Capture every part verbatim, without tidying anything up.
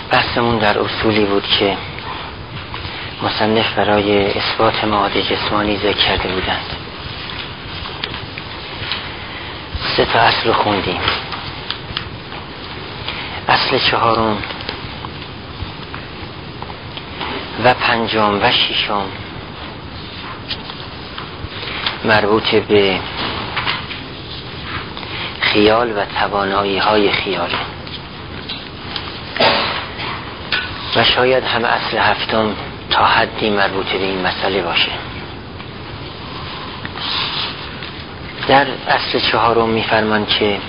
بحثمون در اصولی بود که مصنف برای اثبات معاد جسمانی ذکر کرده بودند. سه تا اصل خوندیم. اصل چهارم و پنجم و ششم مربوط به خیال و توانایی های خیال و شاید هم اصل هفتم تا حدی مربوط به این مسئله باشه. در اصل چهارم میفرمان که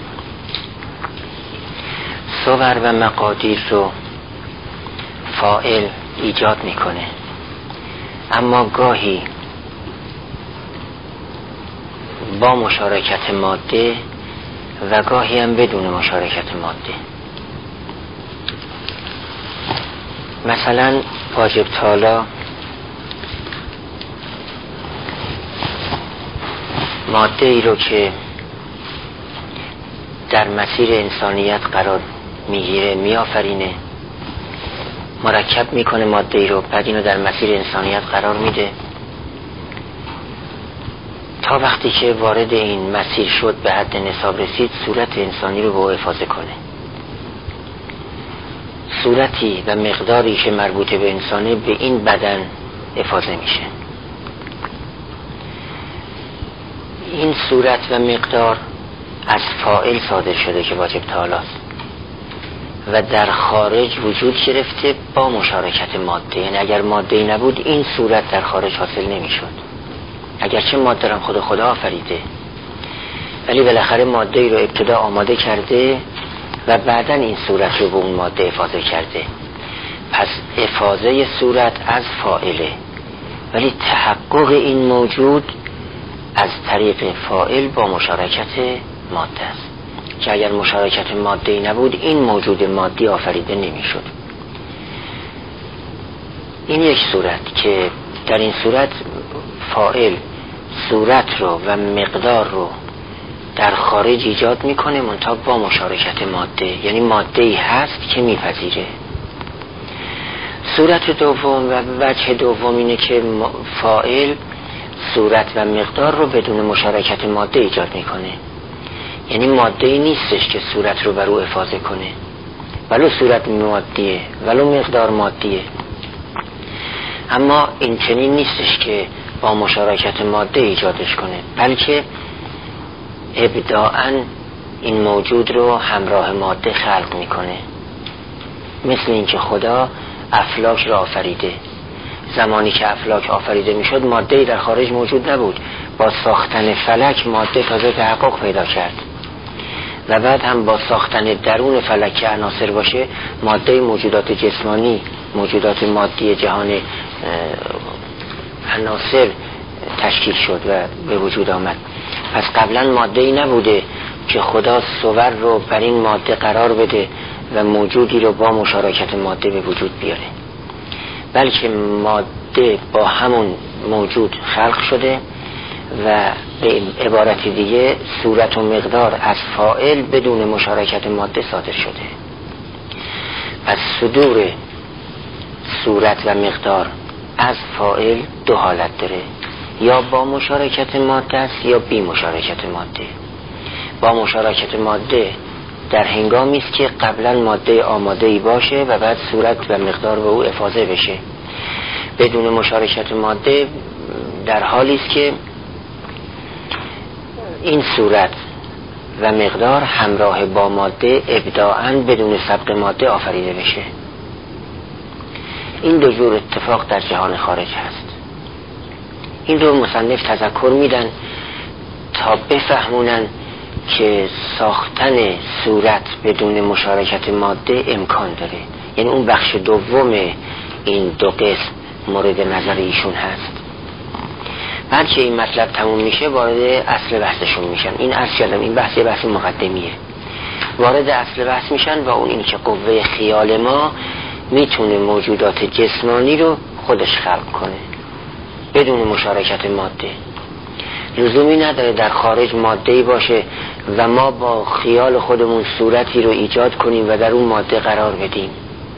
صور و مقادیر رو فاعل ایجاد میکنه، اما گاهی با مشارکت ماده و گاهی هم بدون مشارکت ماده. مثلا واجب تالا ماده ای رو که در مسیر انسانیت قرار میگیره میآفرینه، مرکب میکنه ماده ای رو، بعد اینو در مسیر انسانیت قرار میده تا وقتی که وارد این مسیر شد به حد نصاب رسید صورت انسانی رو به او افاضه کنه. صورتی و مقداری که مربوط به انسانه به این بدن افاضه میشه. این صورت و مقدار از فاعل صادر شده که واجب تعالیست و در خارج وجود گرفته با مشارکت ماده. یعنی اگر ماده ای نبود این صورت در خارج حاصل نمیشد. اگرچه ماده را خود خدا آفریده، ولی بالاخره ماده ای رو ابتدا آماده کرده و بعداً این صورت رو به اون ماده افاضه کرده. پس افاضه صورت از فاعله، ولی تحقق این موجود از طریق فاعل با مشارکت ماده است که اگر مشارکت ماده نبود این موجود مادی آفریده نمیشد. این یک صورت که در این صورت فاعل صورت رو و مقدار رو در خارج ایجاد میکنه منتها با مشارکت ماده، یعنی ماده ای هست که میپذیره. صورت دوم و وجه دوم اینه که فاعل صورت و مقدار رو بدون مشارکت ماده ایجاد میکنه، یعنی ماده ای نیستش که صورت رو بر او افاضه کنه، ولو صورت مادیه ولو مقدار مادیه، اما این چنین نیستش که با مشارکت ماده ایجادش کنه، بلکه ابتداءً این موجود رو همراه ماده خلق میکنه. مثل اینکه خدا افلاک را آفریده. زمانی که افلاک آفریده میشد ماده‌ای در خارج موجود نبود، با ساختن فلک ماده تازه تحقق پیدا کرد و بعد هم با ساختن درون فلک که عناصر باشه ماده موجودات جسمانی، موجودات مادی جهان عناصر تشکیل شد و به وجود آمد. پس قبلا ماده ای نبوده که خدا صور رو بر این ماده قرار بده و موجودی رو با مشارکت ماده به وجود بیاره، بلکه ماده با همون موجود خلق شده و به عبارت دیگه صورت و مقدار از فاعل بدون مشارکت ماده صادر شده. پس صدور صورت و مقدار از فاعل دو حالت داره، یا با مشارکت ماده است یا بی مشارکت ماده. با مشارکت ماده در هنگامی است که قبلا ماده آماده ای باشه و بعد صورت و مقدار به او افاضه بشه. بدون مشارکت ماده در حالی است که این صورت و مقدار همراه با ماده ابتداءً بدون سبق ماده آفریده بشه. این دو جور اتفاق در جهان خارج هست. این رو مصنف تذکر میدن تا بفهمونن که ساختن صورت بدون مشارکت ماده امکان داره. یعنی اون بخش دوم این دو قسم مورد نظر ایشون هست. بعد که این مطلب تموم میشه وارد اصل بحثشون میشن. این اصل یادم این بحث یه بحث مقدمیه. وارد اصل بحث میشن و اون این که قوه خیال ما میتونه موجودات جسمانی رو خودش خلق کنه بدون مشارکت ماده. لزومی نداره در خارج ماده‌ای باشه و ما با خیال خودمون صورتی رو ایجاد کنیم و در اون ماده قرار بدیم.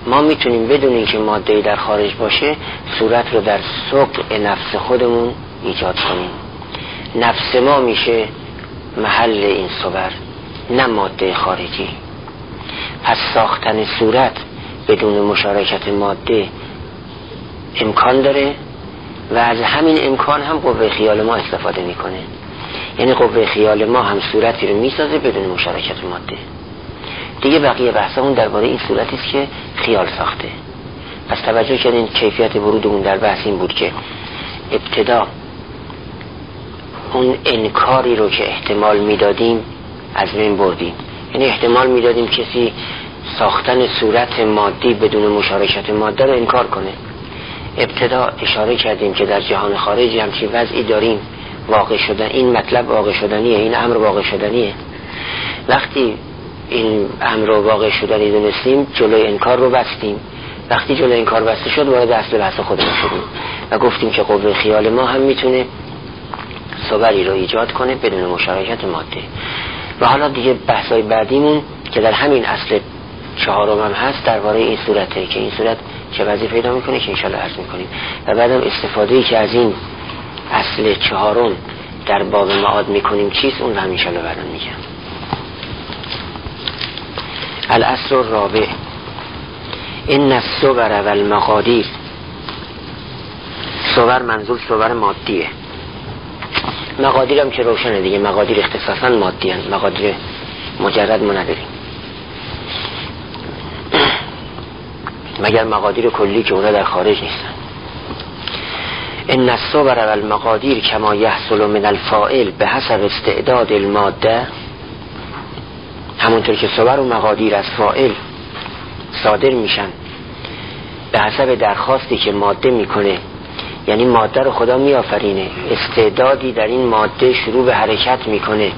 ما میتونیم بدون اینکه ماده‌ای در خارج باشه صورت رو در سقع نفس خودمون ایجاد کنیم. نفس ما میشه محل این صور، نه ماده خارجی. پس ساختن صورت بدون مشارکت ماده امکان داره و از همین امکان هم قوه خیال ما استفاده میکنه. یعنی قوه خیال ما هم صورتی رو میسازه بدون مشارکت ماده. دیگه بقیه بحثمون درباره این صورتی است که خیال ساخته. پس توجه کردین کیفیت ورودمون در بحث این بود که ابتدا اون انکاری رو که احتمال میدادیم از بین بردیم. یعنی احتمال میدادیم کسی ساختن صورت مادی بدون مشارکت ماده رو انکار کنه. ابتدا اشاره کردیم که در جهان خارجی همچین وضعی داریم، واقع شدن این مطلب واقع شدنیه، این امر واقع شدنیه. وقتی این امر واقع شدنی دونستیم جلوی انکار رو بستیم. وقتی جلوی انکار بسته شد وارد اصل بحث خودمون شدیم و گفتیم که قوه خیال ما هم میتونه صوری رو ایجاد کنه بدون مشارکت ماده. و حالا دیگه بحثای بعدیمون که در همین اصل چهارم هم هست درباره این صورته که این صورت چه وضعی پیدا میکنه که انشالله عرض میکنیم و بعدم استفاده‌ای که از این اصل چهارم در باب معاد میکنیم چیست اون رو هم انشالله بعدم میگم. الاصل الرابع ان الصور والمقادیر. صور منظور صور مادیه، مقادیر هم که روشنه دیگه، مقادیر اختصاصا مادی هست، مقادیر مجرد ما نداریم مگر مقادیر کلی که اونا در خارج نیستن. ان الصور والمقادیر کما یحصل من الفاعل به حسب استعداد الماده. همونطور که صور و مقادیر از فاعل صادر میشن به حسب درخواستی که ماده میکنه، یعنی ماده رو خدا میآفرینه، استعدادی در این ماده شروع به حرکت میکنه.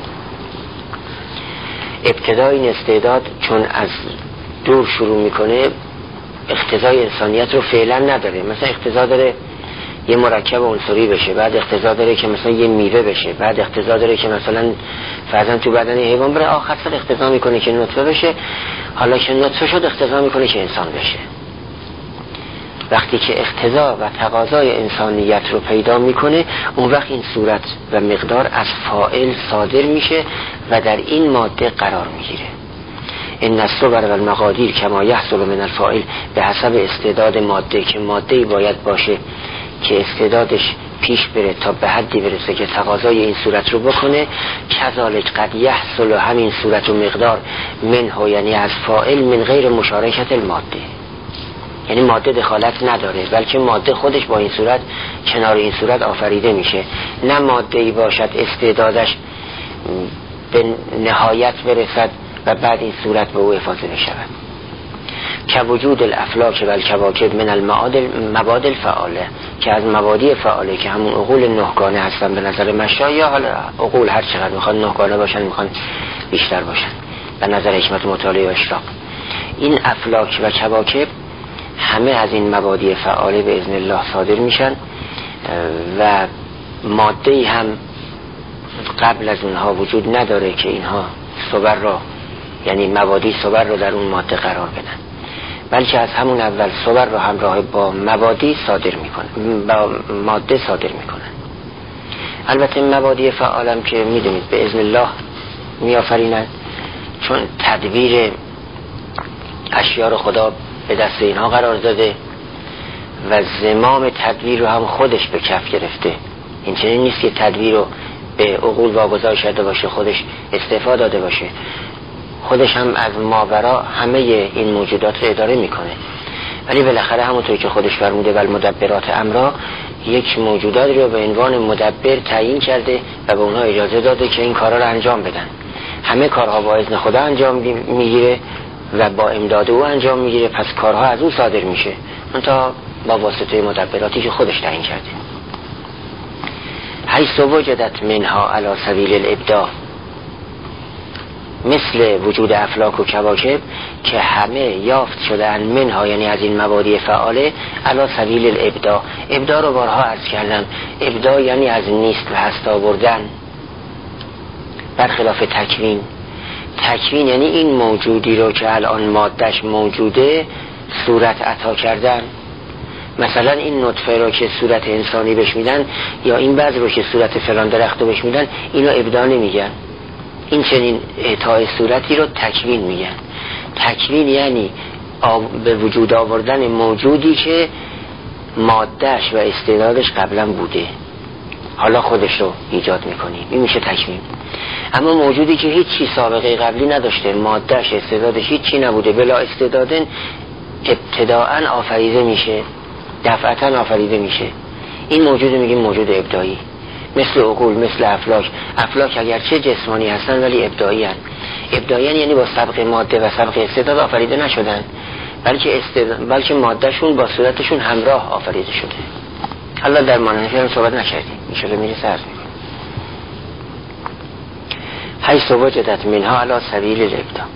ابتدای این استعداد چون از دور شروع میکنه اقتضای انسانیت رو فعلا نداره. مثلا اقتضا داره یه مرکب عنصری بشه، بعد اقتضا داره که مثلا یه میوه بشه، بعد اقتضا داره که مثلا فرضاً تو بدن حیوان بره، آخر سر اقتضا میکنه که نطفه بشه، حالا که نطفه شد اقتضا میکنه که انسان بشه. وقتی که اقتضا و تقاضای انسانیت رو پیدا میکنه اون وقت این صورت و مقدار از فاعل صادر میشه و در این ماده قرار میگیره. ان الصور والمقادیر کما یحصل من الفاعل به حسب استعداد ماده، که ماده‌ای باید باشه که استعدادش پیش بره تا به حدی برسه که تقاضای این صورت رو بکنه. کذالک قد یحصل همین صورت و مقدار منه، یعنی از فاعل من غیر مشارکت الماده، یعنی ماده دخالت نداره بلکه ماده خودش با این صورت کنار این صورت آفریده میشه. نه ماده‌ای باشد استعدادش به نهایت برسد و بعد این صورت به او افاضه بشود. که وجود الافلاک و الکواکب من المواد الفعاله، که از مبادی فعاله که همون عقول نهگانه هستن به نظر مشا، یا حالا عقول هر چقدر میخوان نهگانه باشن میخوان بیشتر باشن به نظر حکمت مطالعه و اشراق، این افلاک و کواکب همه از این مبادی فعاله به اذن الله صادر میشن و ماده‌ای هم قبل از اونها وجود نداره که اینها صور را، یعنی مبادی صور را در اون ماده قرار بدن، بلکه از همون اول صور را همراه با مبادی صادر میکنن، با ماده صادر میکنن. البته مبادی فعالم که میدونید به اذن الله میآفرینن، چون تدبیر اشیاء رو خدا به دست اینها قرار داده و زمام تدبیر رو هم خودش به کف گرفته. این چنین نیست که تدبیر رو به عقول واگذار شده باشه خودش استعفا داده باشه، خودش هم از ماورا همه این موجودات رو اداره میکنه، ولی بالاخره همونطور که خودش فرموده و المدبرات امرا، یک موجوداتی رو به عنوان مدبر تعیین کرده و به اونها اجازه داده که این کارا رو انجام بدن. همه کارها با اذن خدا انجام میگیره و با امداد او انجام میگیره، پس کارها از او صادر میشه منتها با واسطه مدبراتی که خودش تعیین کرده. حیث وجدت منها علی سبیل الابداع، مثل وجود افلاک و کواکب که همه یافت شدن منها، یعنی از این مبادی فعاله، علی سبیل الابداع. ابداع رو بارها عرض کردم، ابداع یعنی از نیست و هست آوردن، برخلاف تکوین. تکوین یعنی این موجودی رو که الان مادهش موجوده صورت عطا کردن. مثلا این نطفه رو که صورت انسانی بهش میدن یا این بذر رو که صورت فلان درخت رو بهش میدن، اینو ابداع نمیگن. این چنین اعطای صورتی رو تکوین میگن. تکوین یعنی به وجود آوردن موجودی که مادهش و استعدادش قبلا بوده، حالا خودش رو ایجاد میکنیم، این میشه تکوین. اما موجودی که هیچ چی سابقه قبلی نداشته، مادهش استعدادش هیچ چی نبوده، بلا استعدادن ابتداءً آفریده میشه، دفعتاً آفریده میشه، این موجود میگیم موجود ابداعی. مثل عقول، مثل افلاک. افلاک اگرچه جسمانی هستن ولی ابداعی هستن. ابداعی یعنی با سبق ماده و سبق استعداد آفریده نشدن، بلکه استعداد بلکه مادهشون با صورتشون همراه آفریده شده. حالا در مانحه هم صحبت نکردیم، میشه میرسه عرض میکنم. حیث وجدت منها علی سبیل الابداع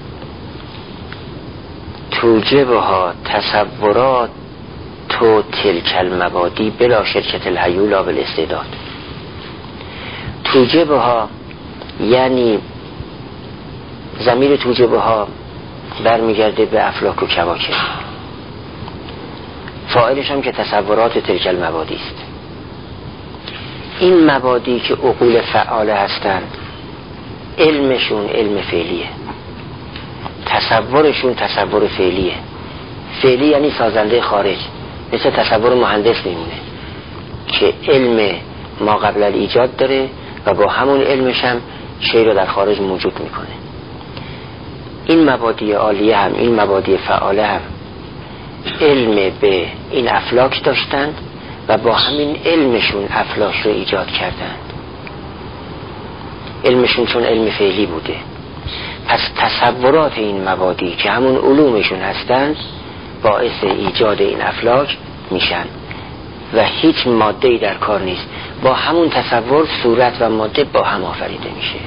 توجبها تصورات تو تلک المبادی بلا شرکت الحیولا بالاستعداد. توجبها یعنی ضمیر توجبها برمیگرده به افلاک و کواکب، فاعلش هم که تصورات تلک المبادی است. این مبادی که عقول فعاله هستند، علمشون علم فعلیه، تصورشون تصور فعلیه. فعلی یعنی سازنده خارج، مثل تصور مهندس میمونه که علم ما قبل ایجاد داره و با همون علمش هم شی رو در خارج موجود میکنه. این مبادی عالیه هم، این مبادی فعاله هم علم به این افلاک داشتند و با همین علمشون افلاک رو ایجاد کردند. علمشون چون علم فعلی بوده، پس تصورات این مبادی که همون علومشون هستند باعث ایجاد این افلاک میشن و هیچ ماده‌ای در کار نیست، با همون تصور صورت و ماده با هم آفریده میشه.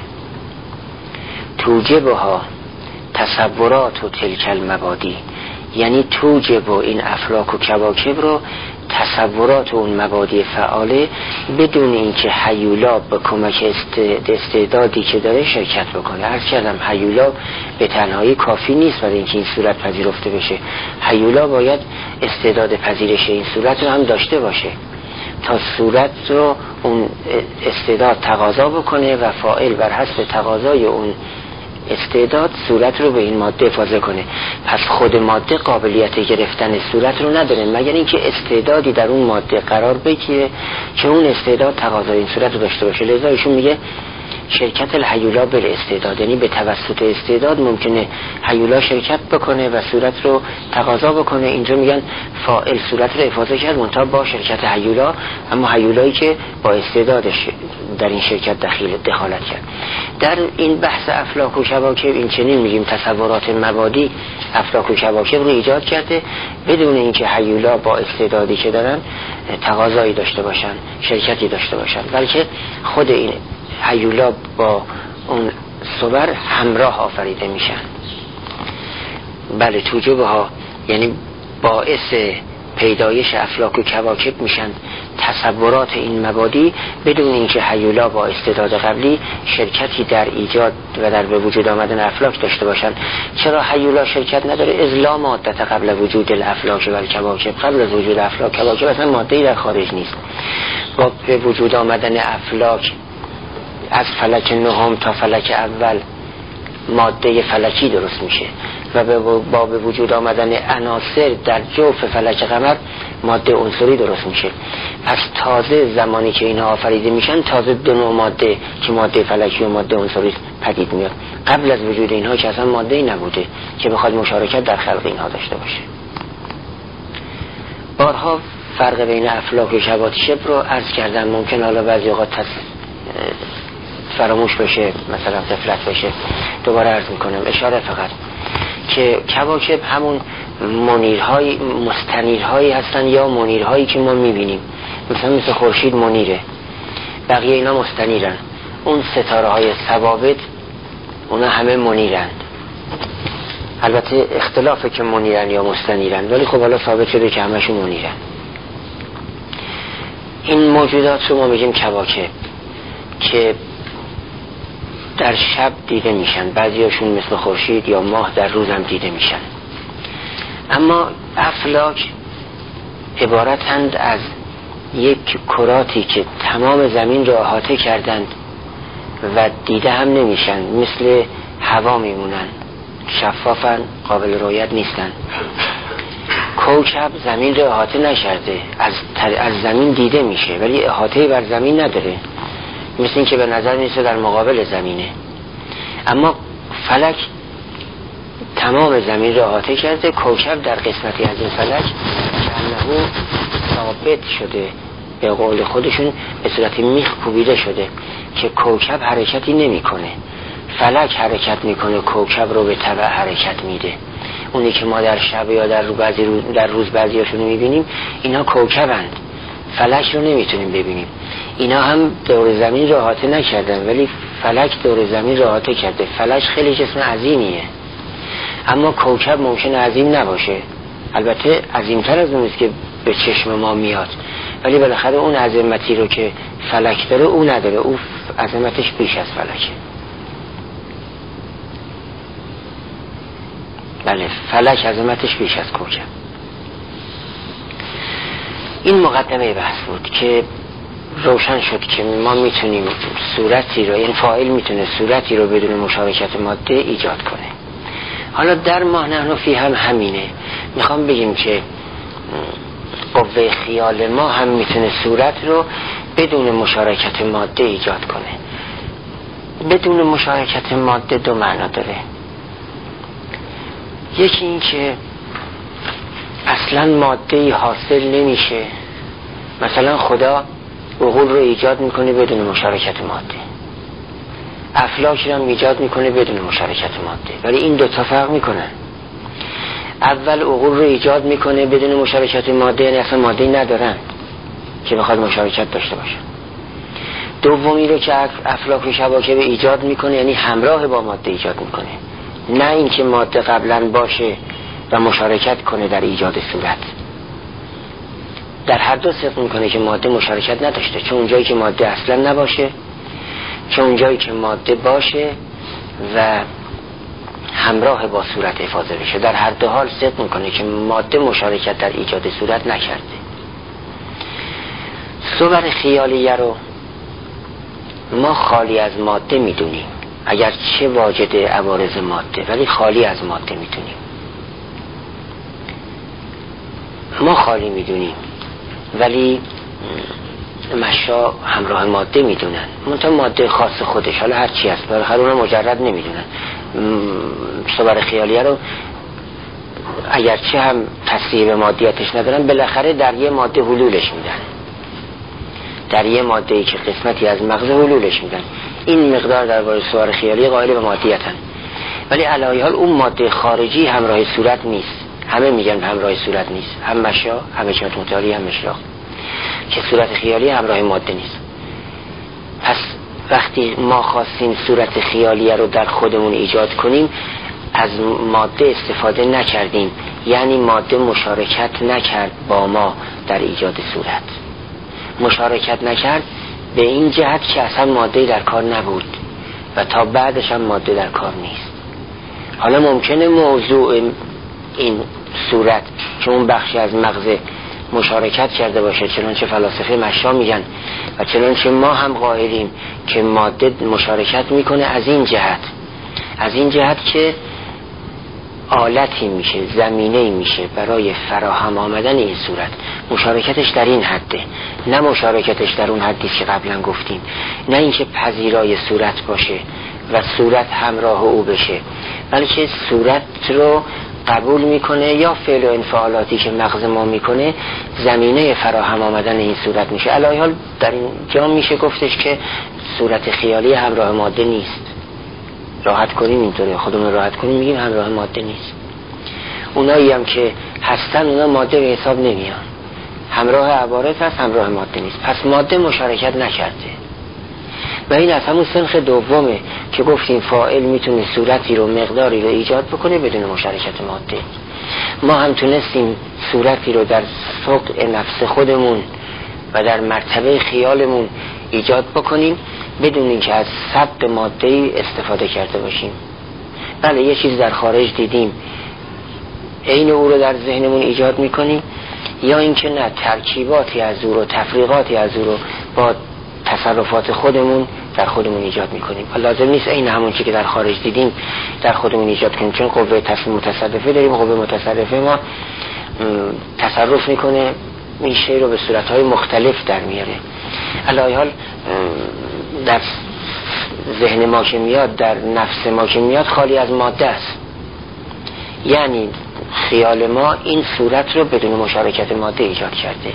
توجبها تصورات و تلک المبادی یعنی توجب این افلاک و کواکب رو تصورات و اون مبادی فعاله بدون اینکه هیولا به کمک استعدادی که داره شرکت بکنه. عرض کردم هیولا به تنهایی کافی نیست برای اینکه این صورت پذیرفته بشه. هیولا باید استعداد پذیرش این صورت رو هم داشته باشه تا صورت رو اون استعداد تقاضا بکنه و فاعل بر حسب تقاضای اون استعداد صورت رو به این ماده افاضه کنه. پس خود ماده قابلیت گرفتن صورت رو نداره مگر اینکه استعدادی در اون ماده قرار بگیره که اون استعداد تقاضای این صورت رو داشته باشه. لذا ایشون میگه شرکت الحیولا بر استعداد، یعنی به توسط استعداد ممکنه حیولا شرکت بکنه و صورت رو تقاضا بکنه. اینجا میگن فاعل صورت رو افاضه کرد منتها با شرکت حیولا، اما حیولایی که با استعدادش در این شرکت دخیل دخالت کرد. در این بحث افلاک و کواکب این چنین میگیم تصورات مبادی افلاک و کواکب رو ایجاد کرده بدون اینکه حیولا با استعدادی که دارن تقاضایی داشته باشن، شرکتی داشته باشن، بلکه خود این هیولا با اون صور همراه آفریده میشن. بله توجبها یعنی باعث پیدایش افلاک و کواکب میشن تصورات این مبادی بدون اینکه هیولا با استعداد قبلی شرکتی در ایجاد و در به وجود آمدن افلاک داشته باشن. چرا هیولا شرکت نداره؟ از لا مادت قبل وجود الافلاک و الکواکب، قبل از وجود افلاک کواکب اصلا ماده‌ای در خارج نیست. با به وجود آمدن افلاک از فلک نهم تا فلک اول ماده فلکی درست میشه و با به وجود آمدن عناصر در جوف فلک قمر ماده عنصری درست میشه. پس تازه زمانی که اینها آفریده میشن تازه دو نوع ماده که ماده فلکی و ماده عنصری پدید میاد. قبل از وجود اینها که اصلا ماده‌ای نبوده که بخواد مشارکت در خلق اینها داشته باشه. بارها فرق بین افلاک و کواکب رو عرض کردم، ممکن حالا بعضی اوقات تص... فراموش بشه، مثلا غفلت بشه. دوباره عرض میکنم اشاره فقط که کواکب همون منیرهای مستنیرهایی هستن یا منیرهایی که ما میبینیم، مثلا مثل خورشید منیره، بقیه اینا مستنیرن. اون ستاره های ثوابت اونا همه منیرن، البته اختلافه که منیرن یا مستنیرن، ولی خب حالا ثابت شده که همشون منیرن. این موجودات رو ما میگیم کواکب که در شب دیده میشن، بعضیاشون مثل خورشید یا ماه در روز هم دیده میشن. اما افلاک عبارتند از یک کراتی که تمام زمین را احاطه کردند و دیده هم نمیشن، مثل هوا میمونن، شفافن، قابل رؤیت نیستن. کوکب زمین را احاطه نشرده، از, از زمین دیده میشه ولی احاطه بر زمین نداره، مثل این که به نظر میسه در مقابل زمینه. اما فلک تمام زمین را احاطه کرده. کوکب در قسمتی از این فلک که ثابت شده، به قول خودشون به صورت میخ کوبیده شده که کوکب حرکتی نمیکنه، فلک حرکت میکنه، کوکب رو به تبع حرکت میده. اونی که ما در شب یا در روز بعضی روز در روز بعضیاشون رو میبینیم، اینا کوکبند، فلک رو نمیتونیم ببینیم. اینا هم دور زمین رو احاطه نکردن ولی فلک دور زمین رو احاطه کرده. فلک خیلی جسم عظیمیه، اما کوکب ممکنه عظیم نباشه، البته عظیمتر از اون است که به چشم ما میاد، ولی بالاخره اون عظمتی رو که فلک داره او نداره، او عظمتش بیش از فلکه. بله، فلک عظمتش بیش از کوکب. این مقدمه بحث بود که روشن شد که ما میتونیم صورتی رو، این فاعل میتونه صورتی رو بدون مشارکت ماده ایجاد کنه. حالا در ما نحن فی هم همینه، میخوام بگیم که قوه خیال ما هم میتونه صورت رو بدون مشارکت ماده ایجاد کنه. بدون مشارکت ماده دو معنا داره. یکی این که اصلا ماده‌ای حاصل نمیشه، مثلا خدا عقول رو ایجاد میکنه بدون مشارکت ماده، افلاک رو هم ایجاد میکنه بدون مشارکت ماده، ولی این دو تا فرق میکنن. اول عقول رو ایجاد میکنه بدون مشارکت ماده، یعنی اصلا ماده‌ای ندارن که بخواد مشارکت داشته باشه. دومی رو که افلاک و شباکه ایجاد میکنه، یعنی همراه با ماده ایجاد میکنه، نه اینکه ماده قبلا باشه و مشارکت کنه در ایجاد صورت. در هر دو صدق میکنه که ماده مشارکت نداشته، چون اونجایی که ماده اصلا نباشه، چون اونجایی که ماده باشه و همراه با صورت افاضه بشه. در هر دو حال صدق میکنه که ماده مشارکت در ایجاد صورت نکرده. صور خیالیه رو ما خالی از ماده میدونیم، اگر چه واجد عوارض ماده، ولی خالی از ماده میدونیم. ما خالی میدونیم ولی مشا همراه ماده میدونن، منتها ماده خاص خودش، حالا هر چی هست، بالاخره اونها مجرد نمیدونن. صور خیالیه رو اگر چه هم تصریح به مادیاتش ندارن، بالاخره در یه ماده حلولش میدن، در یه ماده‌ای که قسمتی از مغز حلولش میدن. این مقدار درباره صور خیالی قائل به مادیتن، ولی علی حال اون ماده خارجی همراه صورت نیست. همه میگن همراه صورت نیست، هم مشا، هم حکمت متعالی، هم مشراق، که صورت خیالی همراه ماده نیست. پس وقتی ما خواستیم صورت خیالیه رو در خودمون ایجاد کنیم، از ماده استفاده نکردیم، یعنی ماده مشارکت نکرد با ما در ایجاد صورت. مشارکت نکرد به این جهت که اصلا ماده در کار نبود و تا بعدش هم ماده در کار نیست. حالا ممکنه موضوع این صورت که اون بخشی از مغز مشارکت کرده باشه، چنانچه فلاسفه مشا میگن و چنانچه ما هم قائلیم که ماده مشارکت میکنه از این جهت، از این جهت که آلتی میشه، زمینه‌ای میشه برای فراهم آمدن این صورت. مشارکتش در این حده، نه مشارکتش در اون حدی که قبلا گفتیم، نه اینکه پذیرای صورت باشه و صورت همراه او بشه، بلکه صورت رو قبول میکنه یا فعل و انفعالاتی که مغز ما میکنه زمینه فراهم آمدن این صورت میشه. علی حال در این جا میشه گفتش که صورت خیالی همراه ماده نیست. راحت کنیم اینطوری، خودمون راحت کنیم میگیم همراه ماده نیست. اونایی هم که هستن اونا ماده به حساب نمیان، همراه عوارض هست، همراه ماده نیست. پس ماده مشارکت نکرده و این از همون سنخ دومه که گفتیم فاعل میتونه صورتی رو، مقداری رو ایجاد بکنه بدون مشارکت ماده. ما هم تونستیم صورتی رو در سوق نفس خودمون و در مرتبه خیالمون ایجاد بکنیم بدون اینکه از ثبت ماده‌ای استفاده کرده باشیم. بله، یه چیز در خارج دیدیم، عین او رو در ذهنمون ایجاد میکنیم، یا اینکه نه ترکیباتی از او رو، تفریقاتی از او رو با تصرفات خودمون در خودمون ایجاد میکنیم. لازم نیست عین همون چیزی که در خارج دیدیم در خودمون ایجاد کنیم، چون قوه تصمیم متصرفه داریم. قوه متصرفه ما تصرف میکنه، این شی رو به صورتهای مختلف در میاره. علی حال در ذهن ما که میاد، در نفس ما که میاد، خالی از ماده است. یعنی خیال ما این صورت رو بدون مشارکت ماده ایجاد کرده.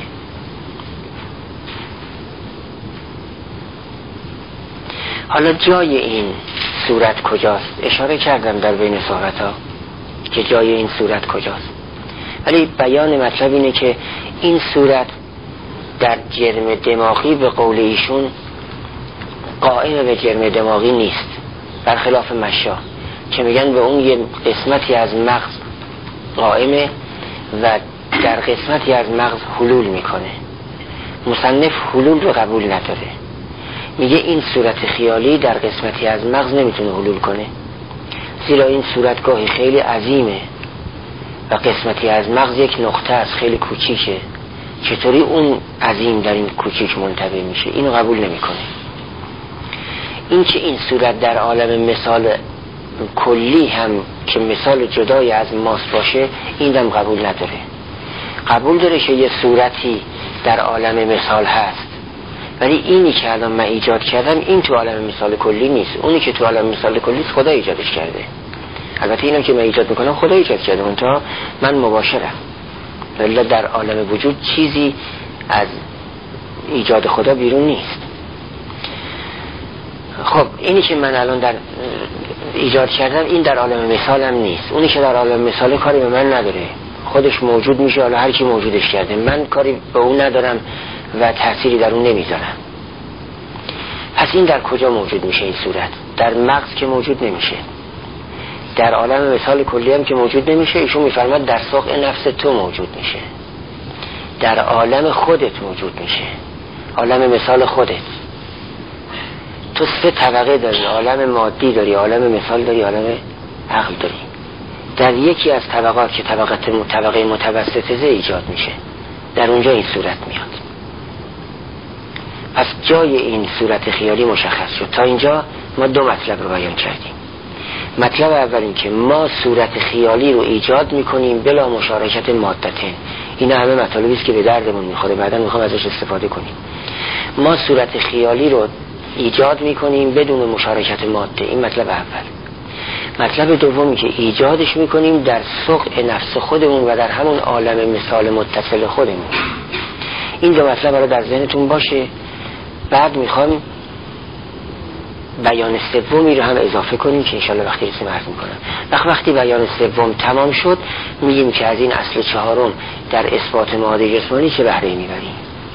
حالا جای این صورت کجاست؟ اشاره کردم در بین صحبت‌ها که جای این صورت کجاست، ولی بیان مطلب اینه که این صورت در جرم دماغی به قول ایشون قائم به جرم دماغی نیست، برخلاف مشا که میگن به اون یه قسمتی از مغز قائمه و در قسمتی از مغز حلول میکنه. مصنف حلول رو قبول نداره، میگه این صورت خیالی در قسمتی از مغز نمیتونه حلول کنه، زیرا این صورت گاهی خیلی عظیمه و قسمتی از مغز یک نقطه است، خیلی کوچیکه. چطوری اون عظیم در این کوچیک منطبع میشه؟ اینو قبول نمیکنه. این که این صورت در عالم مثال کلی هم که مثال جدای از ماست باشه، این هم قبول نداره. قبول داره که یه صورتی در عالم مثال هست، ولی اینی که الان من ایجاد کردم این تو عالم مثال کلی نیست. اونی که تو عالم مثال کلی است خدا ایجادش کرده. البته اینم که من ایجاد میکنم خدا ایجاد کرده، منتها من مباشرم، ولی در عالم وجود چیزی از ایجاد خدا بیرون نیست. خب اینی که من الان در ایجاد کردم این در عالم مثالم نیست. اونی که در عالم مثال کاری به من نداره، خودش موجود میشه، حالا هر کی موجودش کرده، من کاری به اون ندارم و تأثیری در اون نمیذارم. پس این در کجا موجود میشه این صورت؟ در مغز که موجود نمیشه، در عالم مثال کلی هم که موجود نمیشه. ایشون میفرماد در سوق نفس تو موجود میشه، در عالم خودت موجود میشه، عالم مثال خودت. تو سه طبقه داری، عالم مادی داری، عالم مثال داری، عالم عقل داری. در یکی از طبقات که طبقه طبقه متوسطه ایجاد میشه، در اونجا این صورت میاد. پس جای این صورت خیالی مشخص شد. تا اینجا ما دو مطلب رو بیان کردیم. مطلب اول این که ما صورت خیالی رو ایجاد میکنیم بلا مشارکت مادتین. اینا همه مطالبی است که به دردمون میخوره، بعدا میخوام ازش استفاده کنیم. ما صورت خیالی رو ایجاد میکنیم بدون مشارکت ماده. این مطلب اول. مطلب دومی که ایجادش میکنیم در سوق نفس خودمون و در همون عالم مثال متصل خودمون. این دو مطلب رو در ذهنتون باشه. بعد میخوام بیان سومی رو هم اضافه کنیم که انشالله وقتی رسیم عرض میکنم. وقت وقتی بیان سوم تمام شد میگیم که از این اصل چهارم در اثبات معادی جسمانی چه بهره میبریم.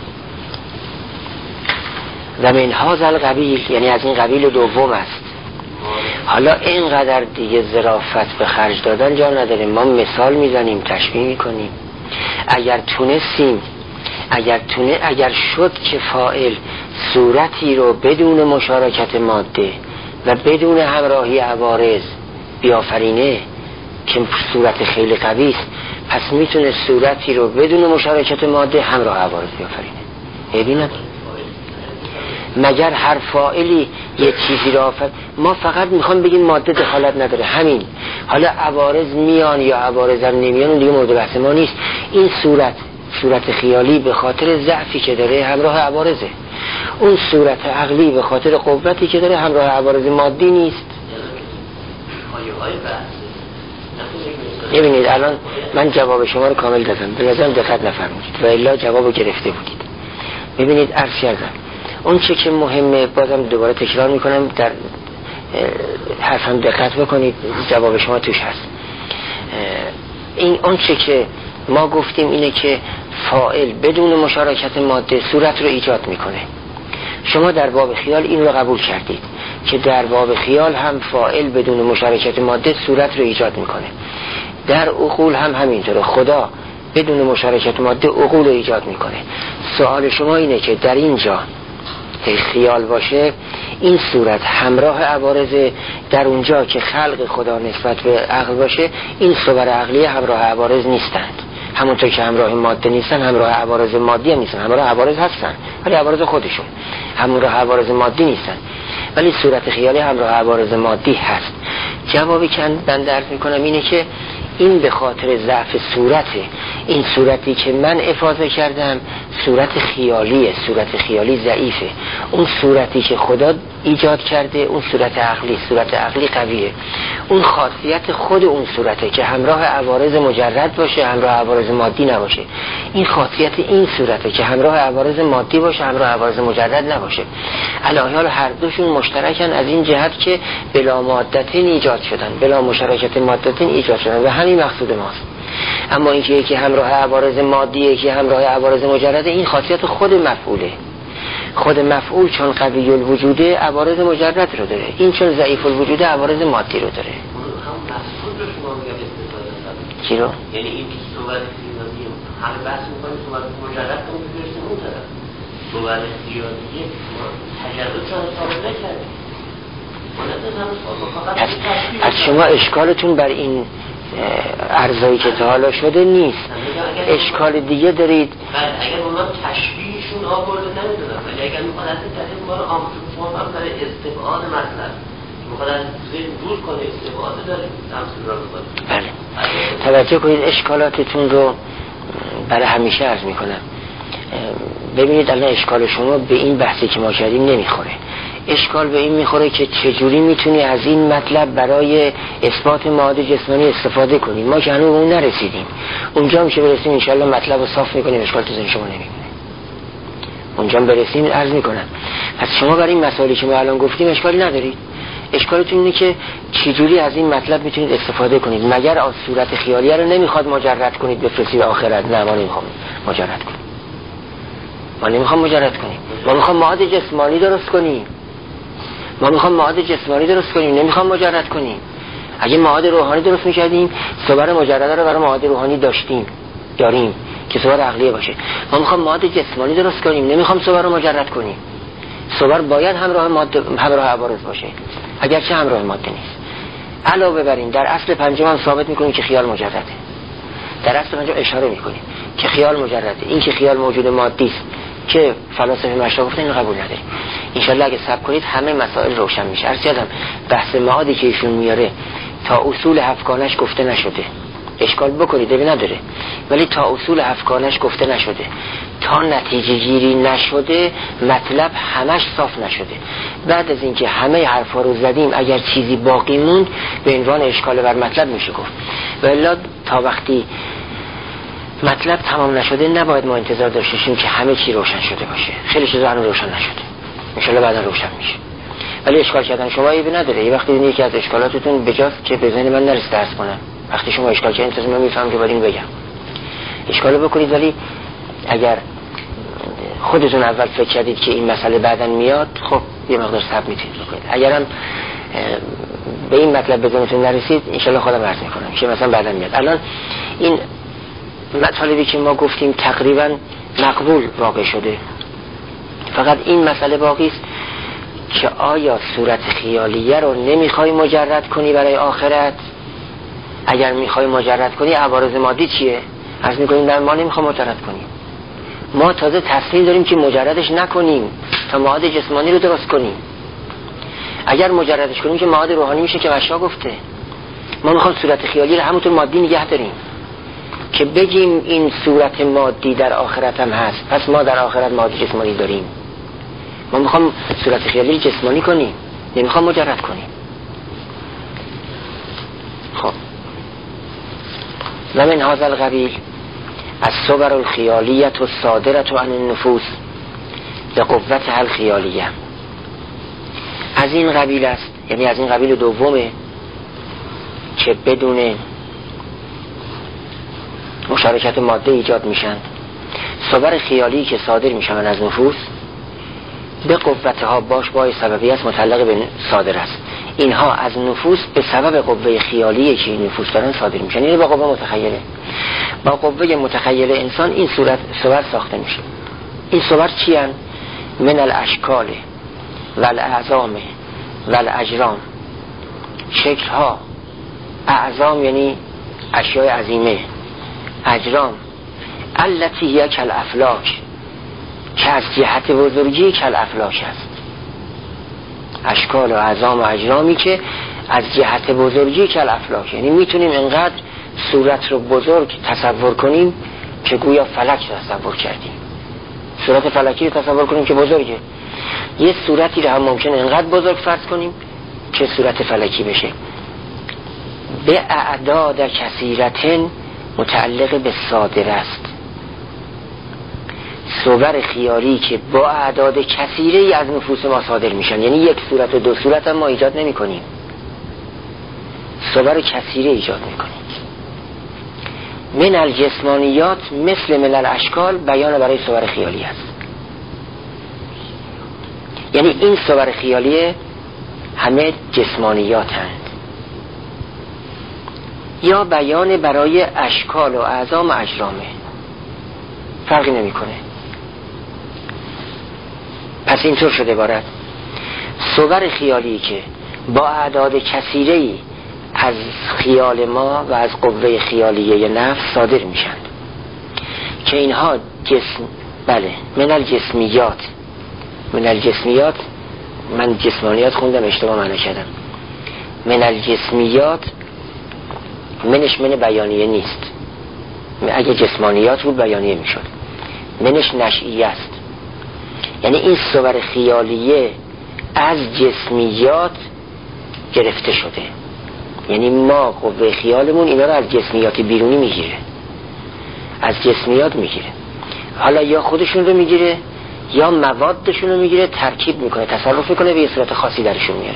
و من هذا القبیل، یعنی از این قبیل دوم است. حالا اینقدر دیگه ظرافت به خرج دادن جا نداریم. ما مثال میزنیم، تشبیه میکنیم. اگر تونستیم اگر تونه اگر شد که فاعل صورتی رو بدون مشارکت ماده و بدون همراهی عوارض بیافرینه که صورت خیلی قوی است، پس میتونه صورتی رو بدون مشارکت ماده همراه عوارض بیافرینه. ببینید مگر هر فاعلی یه چیزی رو آفرین. ما فقط میخوام بگیم ماده دخالت نداره، همین. حالا عوارض میان یا عوارض هم نمیان اون دیگه مورد بحث ما نیست. این صورت صورت خیالی به خاطر ضعفی که داره همراه عوارضه، اون صورت عقلی به خاطر قوتی که داره همراه عوارض مادی نیست. ببینید الان من جواب شما رو کامل دادم، به نظرم دقت نفرمودید و الا جواب رو گرفته بودید. ببینید عرض کردم اون چه که مهمه، بازم دوباره تکرار میکنم، در حرفم دقت بکنید، جواب شما توش هست. این اون چه که ما گفتیم اینه که فاعل بدون مشارکت ماده صورت رو ایجاد میکنه. شما در باب خیال این رو قبول کردید که در باب خیال هم فاعل بدون مشارکت ماده صورت رو ایجاد میکنه. در عقول هم همینطوره، خدا بدون مشارکت ماده عقول رو ایجاد میکنه. سوال شما اینه که در اینجا صورت خیال باشه، این صورت همراه عوارض در اونجا که خلق خدا نسبت به عقل باشه، این صور عقلی همراه عوارض نیستند. همونطور که همراه ماده نیستن، همراه عوارض مادی هم نیستن. همراه عوارض هستن ولی عوارض خودشون، همراه عوارض مادی نیستن. ولی صورت خیالی همراه عوارض مادی هست. جوابی که من درک میکنم اینه که این به خاطر ضعف صورته. این صورتی که من افاضه کردم صورت خیالیه، صورت خیالی ضعیفه. اون صورتی که خدا ایجاد کرده اون صورت عقلی، صورت عقلی قویه. اون خاصیت خود اون صورته که همراه عوارض مجرد باشه، همراه عوارض مادی نباشه. این خاصیت این صورته که همراه عوارض مادی باشه، همراه عوارض مجرد نباشه. الهیال هر دوشون مشترکن از این جهت که بلا مادتین ایجاد شدن، بلا مشارکت مادتین ایجاد شدن و همین مقصود ماست. اما اینکه یکی همراه عوارض مادیه، یکی همراه عوارض مجرده، این خاصیت خود مفعوله. خود مفعول چون قوی الوجوده عوارض مجرد رو داره، این چون ضعیف الوجوده عوارض مادی رو داره. چی رو؟ یعنی این صورت خیالی همه بحث می‌کنیم صورت مجرد رو می‌برسیم اون طرف. صورت خیالی تجربه چون ثابت نکردیم. از شما اشکالتون بر این ارزایی که تا حالا شده نیست، اشکال دیگه دارید. اگر اونا تشبیهشون آورده نمیدونم، ولی اگر میخواد از این طریق ما رو آموزش هم برای استفاده مطلب میخواد از ذهن دور کنه، استفاده داریم تمثیل را بکنیم. بله توجه کنید، اشکالاتتون رو برای همیشه عرض میکنم. ببینید الان اشکال شما به این بحثی که ما کردیم نمیخوره. اشکال به این میخوره که چجوری میتونی از این مطلب برای اثبات مواد جسمانی استفاده کنی. ما که هنوز اون نرسیدیم، اونجا میشه برسیم انشالله مطلب رو صاف میکنیم، اشکال تو ذهن شما نمیمونه. اونجا برسیم عرض میکنم. پس شما برای این مسائلی که ما الان گفتیم اشکالی ندارید. اشکالتون اینه که چجوری از این مطلب میتونید استفاده کنید. مگر از صورت خیالیه رو نمیخواد مجرد کنید بفرستید آخرت؟ نه، ما نمیخوام مجرد کنیم، ما نمیخوام مجرد کنیم، ما میخوام مواد جسمانی درست کنیم. ما میخوام مواد جسمانی درست کنیم، نمیخوام مجرد کنیم. اگه مواد روحانی درست میکردیم صور مجرده رو برای مواد روحانی داشتیم، داریم که صور عقلیه باشه. ما میخوام مواد جسمانی درست کنیم، نمیخوام صور رو مجرد کنیم. صور باید همراه ماده، همراه عوارض باشه، اگرچه همراه ماده نیست. علاوه بر این در اصل پنجم هم ثابت میکنیم که خیال مجرده. در اصل پنجم اشاره میکنیم که خیال مجرده. این که خیال موجود مادی است که فلاسفه مشرق گفتن اینو قبول نداریم. انشالله اگه صبر کنید همه مسائل روشن میشه. عرض کردم بحث معادی که ایشون میاره تا اصول هفتگانش گفته نشده. اشکال بکنید دیگه نداره، ولی تا اصول هفتگانش گفته نشده، تا نتیجه گیری نشده، مطلب همش صاف نشده. بعد از اینکه همه حرفا رو زدیم اگر چیزی باقی موند به عنوان اشکال بر مطلب میشه گفت. والا تا وقتی مطلب تمام نشده نباید ما انتظار داشته باشیم که همه چی روشن شده باشه. خیلی چیزا هنوز روشن نشده، ان شاءالله بعدا روشن میشه. ولی اشکال کردن شما عیبی نداره. یه وقتی یکی از اشکالاتتون بجاست که به ذهن من نرسید درس کنم، وقتی شما اشکال کردین انتظار من میفهمم که باید اینو بگم. اشکالو بکنید، ولی اگر خودتون اول فکر کردید که این مسئله بعداً میاد، خب یه مقدار صبر میتونید بکنید. اگرم به این مطلب به ذهنتون نرسید ان شاءالله خودم عرض میکنم که مثلا بعداً میاد. الان این مطالبی که ما گفتیم تقریبا مقبول واقع شده. فقط این مسئله باقی است که آیا صورت خیالیه رو نمیخوای مجرد کنی برای آخرت؟ اگر میخوای مجرد کنی عوارض مادی چیه؟ عرض میکنیم در ما نمیخوام مجرد کنیم. ما تازه تصمیم داریم که مجردش نکنیم تا مواد جسمانی رو درست کنیم. اگر مجردش کنیم که مواد روحانی میشه که مشا گفته. ما میخوام صورت خیالی رو همونطور مادی نگه داریم که بگیم این صورت مادی در آخرت هم هست، پس ما در آخرت مواد جسمانی داریم. ما میخوام صورت خیالی جسمانی کنیم، نمیخوام مجرد کنیم. خب و من هذا القبیل الصور الخیالیه الصادره عن النفوس بقوتها الخیالیه. از این قبیل است، یعنی از این قبیل دومه که بدون مشارکت ماده ایجاد میشن. صور خیالی که صادر میشن از نفوس به قوتها باش بای سببیت متعلق به صادر است. اینها از نفوس به سبب قوه خیالی که این نفوس دارن صادر میشن، یعنی با قوه متخیله. با قوه متخیله انسان این صورت صور ساخته میشه. این صور چی هن؟ من الاشکال و الاعظام و الاجرام، شکل ها، اعظام یعنی اشیاء عظیمه، اجرام التي هي کالافلاک که از جهت بزرگی کالافلاک است، اشکال و اعظام و اجرامی که از جهت بزرگی کالافلاک، یعنی میتونیم انقدر صورت رو بزرگ تصور کنیم که گویا فلک تصور کردیم، صورت فلکی رو تصور کنیم که بزرگه، یه صورتی رو هم ممکنه انقدر بزرگ فرض کنیم که صورت فلکی بشه. به اعداد کثیرتن متعلق به صادر است، صور خیالی که با اعداد کثیره ای از نفوس ما صادر میشن، یعنی یک صورت و دو صورت هم ما ایجاد نمی کنیم، صور کثیره ایجاد میکنیم. من الجسمانیات مثل من الاشکال بیان برای صور خیالی است، یعنی این صور خیالی همه جسمانیات هست یا بیان برای اشکال و اعظام و اجرامه، فرقی نمیکنه. پس اینطور شده بارد صور خیالی که با اعداد کثیره‌ای از خیال ما و از قوه خیالیه نفس صادر میشن که اینها جسم، بله من الجسمیات، من الجسمیات، من جسمانیات خوندم اشتباه معنی کردم، من الجسمیات منش من بیانیه نیست، اگه جسمانیات بود بیانیه میشد، منش نشئی است، یعنی این صور خیالیه از جسمیات گرفته شده، یعنی ما قوه خیالمون اینا رو از جسمیات بیرونی میگیره، از جسمیات میگیره، حالا یا خودشون رو میگیره یا موادشون رو میگیره، ترکیب میکنه، تصرف میکنه، به یه صورت خاصی درشون میاره.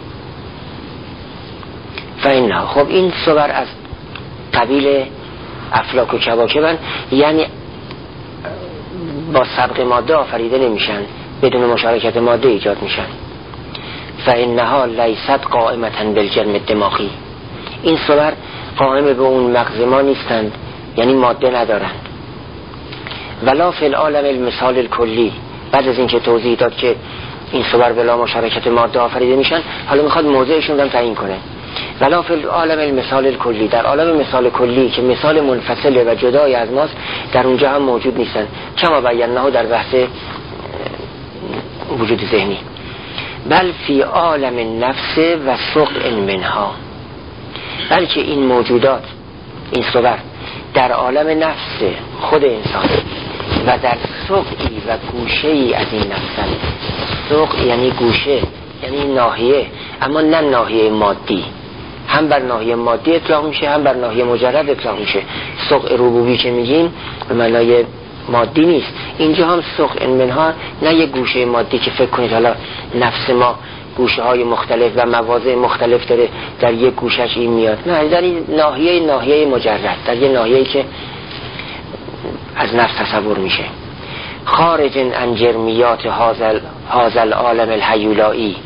فإنها، خب این صور از قبیل افلاک و کواکبن، یعنی با سبق ماده آفریده نمیشن، بدون مشارکت ماده ایجاد میشن. فإنها لیست قائمة بالجرم الدماغی، این صور قائم به اون مغز ما نیستند، یعنی ماده ندارند. ولا فی العالم المثال الکلی، بعد از اینکه توضیح داد که این صور بلا مشارکت ماده آفریده میشن، حالا میخواد موضعشون رو تعیین کنه. ولا فی العالم المثال الکلی، در عالم مثال کلی که مثال منفصل و جدای از ماست، در اونجا هم موجود نیستن، کما بیانه در بحث وجود ذهنی. بل فی عالم النفس و سقع منها، بلکه این موجودات، این صور در عالم نفس خود انسان و در سقعی و گوشه‌ای از این نفسن. سقع یعنی گوشه، یعنی ناحیه، اما نه ناحیه مادی، هم بر ناحیه مادی اطلاق میشه هم بر ناحیه مجرد اطلاق میشه. سقع ربوبی که میگیم به معنای مادی نیست، اینجا هم سقع منها، نه یه گوشه مادی که فکر کنید حالا نفس ما گوشه های مختلف و مواضع مختلف داره، در یک گوشش این میاد، نه، در این ناحیه ناحیه مجرد، در یه ناحیه‌ای که از نفس تصور میشه. خارج عن جرمیات هذا العالم الهیولایی،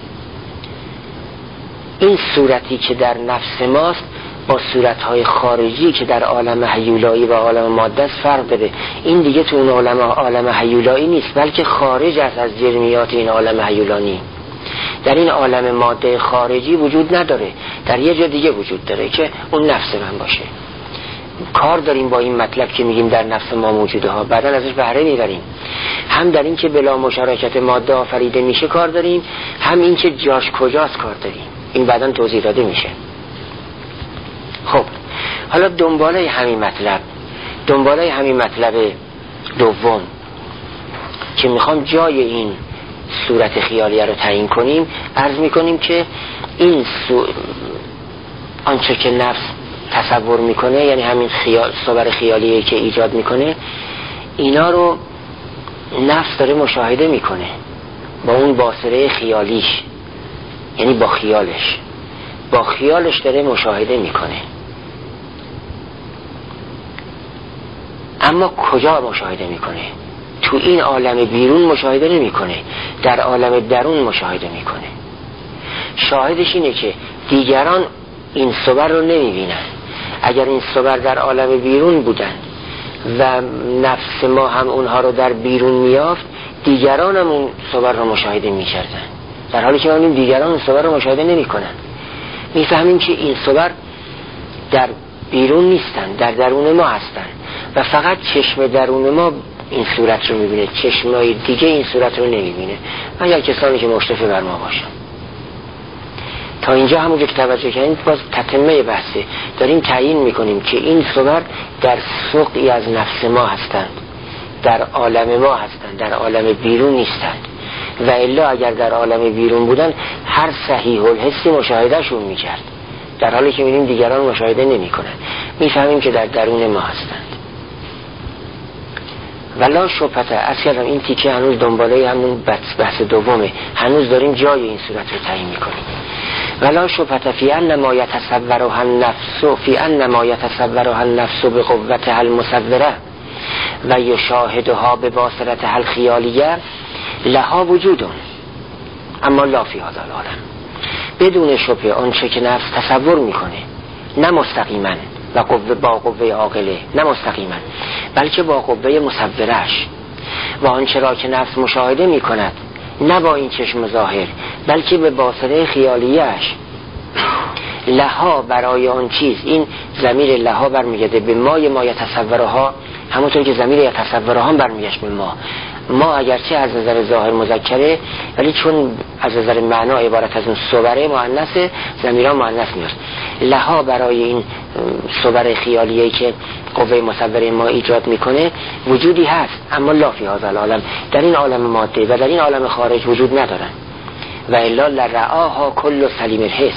این صورتی که در نفس ماست با صورتهای خارجی که در عالم هیولایی و عالم ماده است فرق داره. این دیگه تو اون عالم عالم هیولایی نیست، بلکه خارج است از جرمیات این عالم هیولانی. در این عالم ماده خارجی وجود نداره، در یه جا دیگه وجود داره که اون نفس من باشه. کار داریم با این مطلب که میگیم در نفس ما موجوده ها، بعدن ازش بهره میبریم. هم در این که بلا مشارکت ماده آفریده میشه کار داریم، هم این که جاش کجاست کار داریم. این بعدن توضیح داده میشه. خب حالا دنباله همین مطلب، دنباله همین مطلب دوم که میخوام جای این صورت خیالیه رو تعیین کنیم، عرض میکنیم که این سو... آنچه که نفس تصور میکنه، یعنی همین خیال، صور خیالیه که ایجاد میکنه، اینا رو نفس داره مشاهده میکنه با اون باصره خیالیش، یعنی با خیالش با خیالش داره مشاهده میکنه. اما کجا مشاهده میکنه؟ تو این عالم بیرون مشاهده نمیکنه، در عالم درون مشاهده میکنه. شاهدش اینه که دیگران این صور رو نمیبینن. اگر این صور در عالم بیرون بودن و نفس ما هم اونها رو در بیرون میافت، دیگران هم اون صور رو مشاهده میکردن، در حالی که ما این دیگران اون صور رو مشاهده نمی کنن. میفهمیم که این صور در بیرون نیستن، در درون ما هستن و فقط چشم درون ما این صورت رو میبینه، چشمای دیگه این صورت رو نمیبینه مگر کسانی که مشرف بر ما باشن. تا اینجا همونجا که توجه کردیم باز تتمه بحثه، داریم تعیین میکنیم که این صور در سوقی از نفس ما هستند، در عالم ما هستند، در عالم بیرون نیستند. و الا اگر در عالم بیرون بودن هر صحیح الحسی مشاهدهشون میکرد، در حالی که میبینیم دیگران مشاهده نمی کنن. میفهمیم که در درون ما هستند. ولا شبهه، اصلا این تیکه هنوز دنباله همون بحث دومه، هنوز داریم جای این صورت رو تعیین میکنیم. ولا شبهه فی ان ما یتصورها النفس فی ان ما یتصورها النفس بقوتها المصوره و یشاهدها بباصرتها الخیالیه لها وجود، اما لا فی هذا العالم. بدون شبهه آنچه که نفس تصور میکنه، نه مستقیما و قوه با قوه عاقله، نه مستقیما بلکه با قوه مصورش، و آنچه را که نفس مشاهده میکند نه با این چشم ظاهر بلکه به باصره خیالیش، لها برای آن چیز، این ضمیر لها برمیگرده به ما ما یتصورها، همونطور که ضمیر یتصورها برمیگشت به ما. ما اگرچه از نظر ظاهر مذکره ولی چون از نظر معنا عبارت از اون صوره مؤنثه، ضمیرها مؤنث میاد. لها برای این صور خیالیه که قوه مصوره ما ایجاد میکنه وجودی هست، اما لا فی هذا العالم، در این عالم ماده و در این عالم خارج وجود ندارن. و الا لرعاها کل سلیم الحس،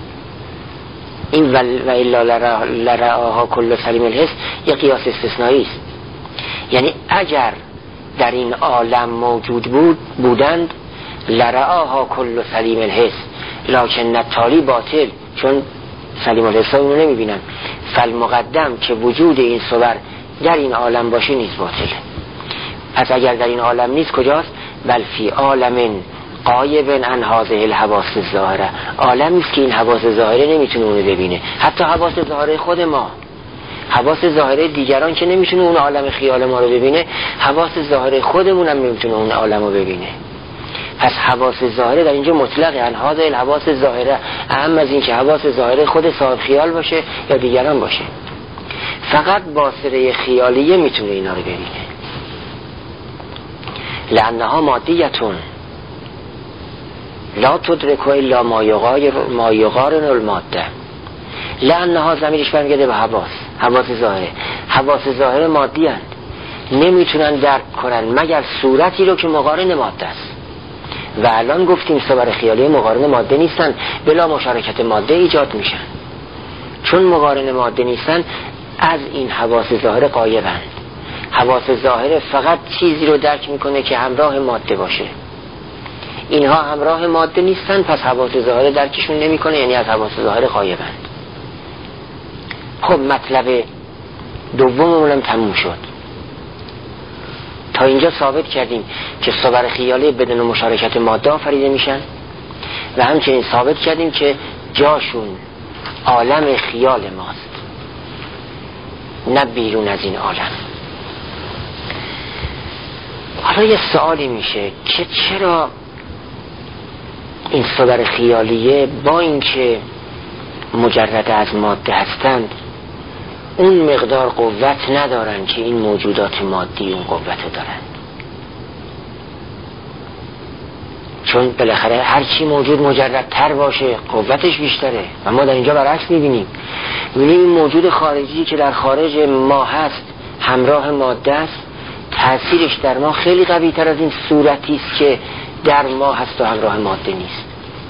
این و الا لرعاها کل سلیم الحس یک قیاس استثنایی است. یعنی اگر در این عالم موجود بود بودند لرعاها کل سلیم الحس، لکن نتالی باطل، چون سلیم الحس ها اونو نمیبینن. فالمقدم که وجود این صور در این عالم باشه نیست باطله. پس اگر در این عالم نیست کجاست؟ بل فی عالم غایب عن هذه الحواس الظاهره، عالمی است که این حواس ظاهره نمیتونه اونو ببینه، حتی حواس ظاهره خود ما، حواس ظاهره دیگران که نمیتونه اون عالم خیال ما رو ببینه، حواس ظاهره خودمون هم نمیتونه اون عالم رو ببینه. پس حواس ظاهره در اینجا مطلقه، عن هذه الحواس ظاهره، اهم از این که حواس ظاهره خود صاحب خیال باشه یا دیگران باشه. فقط باصره خیالیه میتونه اینا رو ببینه. لانها مادیتون لا تدرک الا ما یغایر ما یغارن الماده. لانها ضمیرش برمیگرده به حواس، حواس ظاهره. حواس ظاهره مادی هستند، نمیتونن درک کنن مگر صورتی رو که مقارن ماده است. و الان گفتیم صور خیالی مقارن ماده نیستن، بلا مشارکت ماده ایجاد میشن. چون مقارن ماده نیستن از این حواس ظاهره غایبند. حواس ظاهره فقط چیزی رو درک میکنه که همراه ماده باشه. اینها همراه ماده نیستن، پس حواس ظاهره درکشون نمیکنه، یعنی از حواس ظاهره غایبند. خب مطلب دوممون هم تموم شد. تا اینجا ثابت کردیم که صور خیالی بدون مشارکت ماده آفریده میشن و همچنین ثابت کردیم که جاشون عالم خیال ماست، نه بیرون از این عالم. حالا یه سوالی میشه که چرا این صور خیالیه با اینکه مجرد از ماده هستند اون مقدار قوت ندارن که این موجودات مادی اون قوت دارن؟ چون بالاخره هر چی موجود مجردتر باشه قوتش بیشتره و ما در اینجا برعکس میبینیم. میبینیم این موجود خارجی که در خارج ما هست همراه ماده است، تأثیرش در ما خیلی قوی تر از این صورتی است که در ما هست و همراه ماده نیست.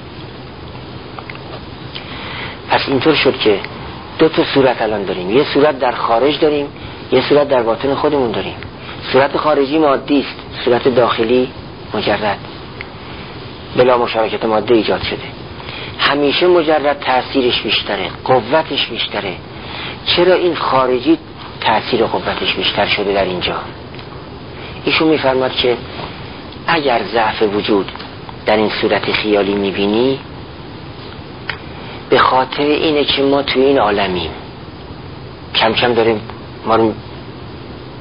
پس اینطور شد که دو تا صورت الان داریم، یه صورت در خارج داریم، یه صورت در باطن خودمون داریم. صورت خارجی مادی است، صورت داخلی مجرد بلا مشارکت ماده ایجاد شده. همیشه مجرد تأثیرش بیشتره، قوتش بیشتره. چرا این خارجی تأثیر و قوتش بیشتر شده در اینجا؟ ایشون میفرماد که اگر ضعف وجود در این صورت خیالی میبینی به خاطر اینه که ما توی این عالمیم، کم کم داریم ما رو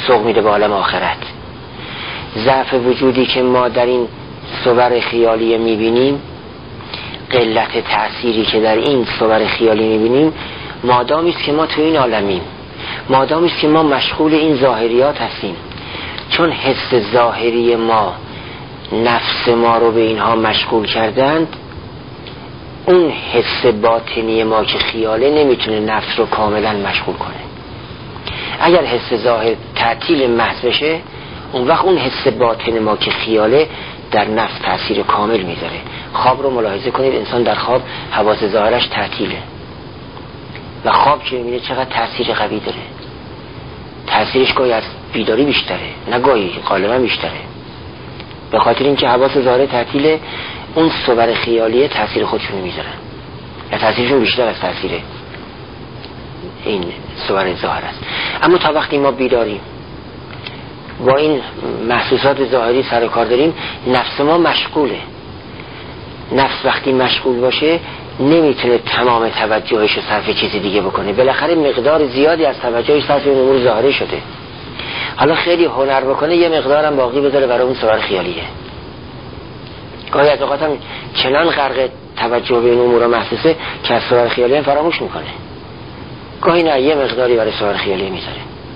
سوق میده به عالم آخرت. ضعف وجودی که ما در این صور خیالی میبینیم، قلت تأثیری که در این صور خیالی میبینیم، مادامی است که ما تو این عالمیم، مادامی است که ما مشغول این ظاهریات هستیم. چون حس ظاهری ما نفس ما رو به اینها مشغول کردند، اون حس باطنی ما که خیاله نمیتونه نفس رو کاملا مشغول کنه. اگر حس ظاهر تعطیل محض بشه، اون وقت اون حس باطن ما که خیاله در نفس تأثیر کامل میذاره. خواب رو ملاحظه کنید، انسان در خواب حواس ظاهرش تعطیله و خواب که میبینه چقدر تأثیر قوی داره. تأثیرش گاهی از بیداری بیشتره، نه گاهی، غالبا بیشتره. به خاطر اینکه حواس ظاهر تعطیله، اون صور خیالیه تأثیر خودشون میذارن یا تأثیرشون بیشتر از تأثیر این صور ظاهر است. اما تا وقتی ما بیداریم با این محسوسات ظاهری سر و کار داریم، نفس ما مشغوله. نفس وقتی مشغول باشه نمیتونه تمام توجهش رو صرف چیزی دیگه بکنه، بالاخره مقدار زیادی از توجهش صرف این امور ظاهری شده. حالا خیلی هنر بکنه یه مقدارم باقی بذاره برای اون صور خیالیه. گاهی از اوقات هم چنان غرق توجه به این امور محسوسه که از صور خیالی هم فراموش میکنه. گاهی نه، یه مقداری برای صور خیالی میذاره.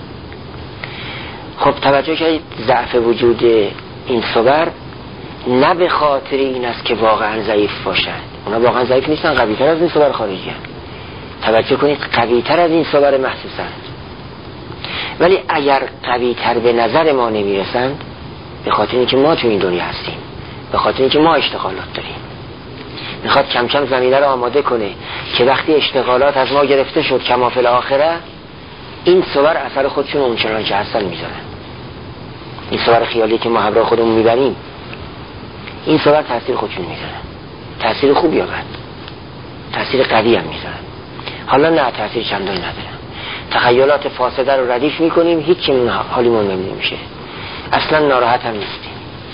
خب توجه که ضعف وجود این صور نه به خاطر این است که واقعا ضعیف باشند، اونا واقعا ضعیف نیستن، قوی تر از این صور خارجی هستند. توجه کنید، قوی تر از این صور محسوسند. ولی اگر قوی تر به نظر ما نمیرسند، به خاطر اینکه ما تو این دنیا هستیم، به خاطر اینکه ما اشتغالات داریم، میخواد کم کم زمینه رو آماده کنه که وقتی اشتغالات از ما گرفته شد کما فی الاخره، این صور اثر خودشون اونچنان که هستن میذارن. این صور خیالی که ما همراه خودمون میبریم، این صور تاثیر خودشون میذارن، تاثیر خوب یا بد، تاثیر قوی هم میذارن. حالا نه تاثیر چندانی ندارن، تخیلات فاسده رو ردیف میکنیم، هیچ چیزی حالیمون نمیشه، اصلا ناراحت هم نیستیم.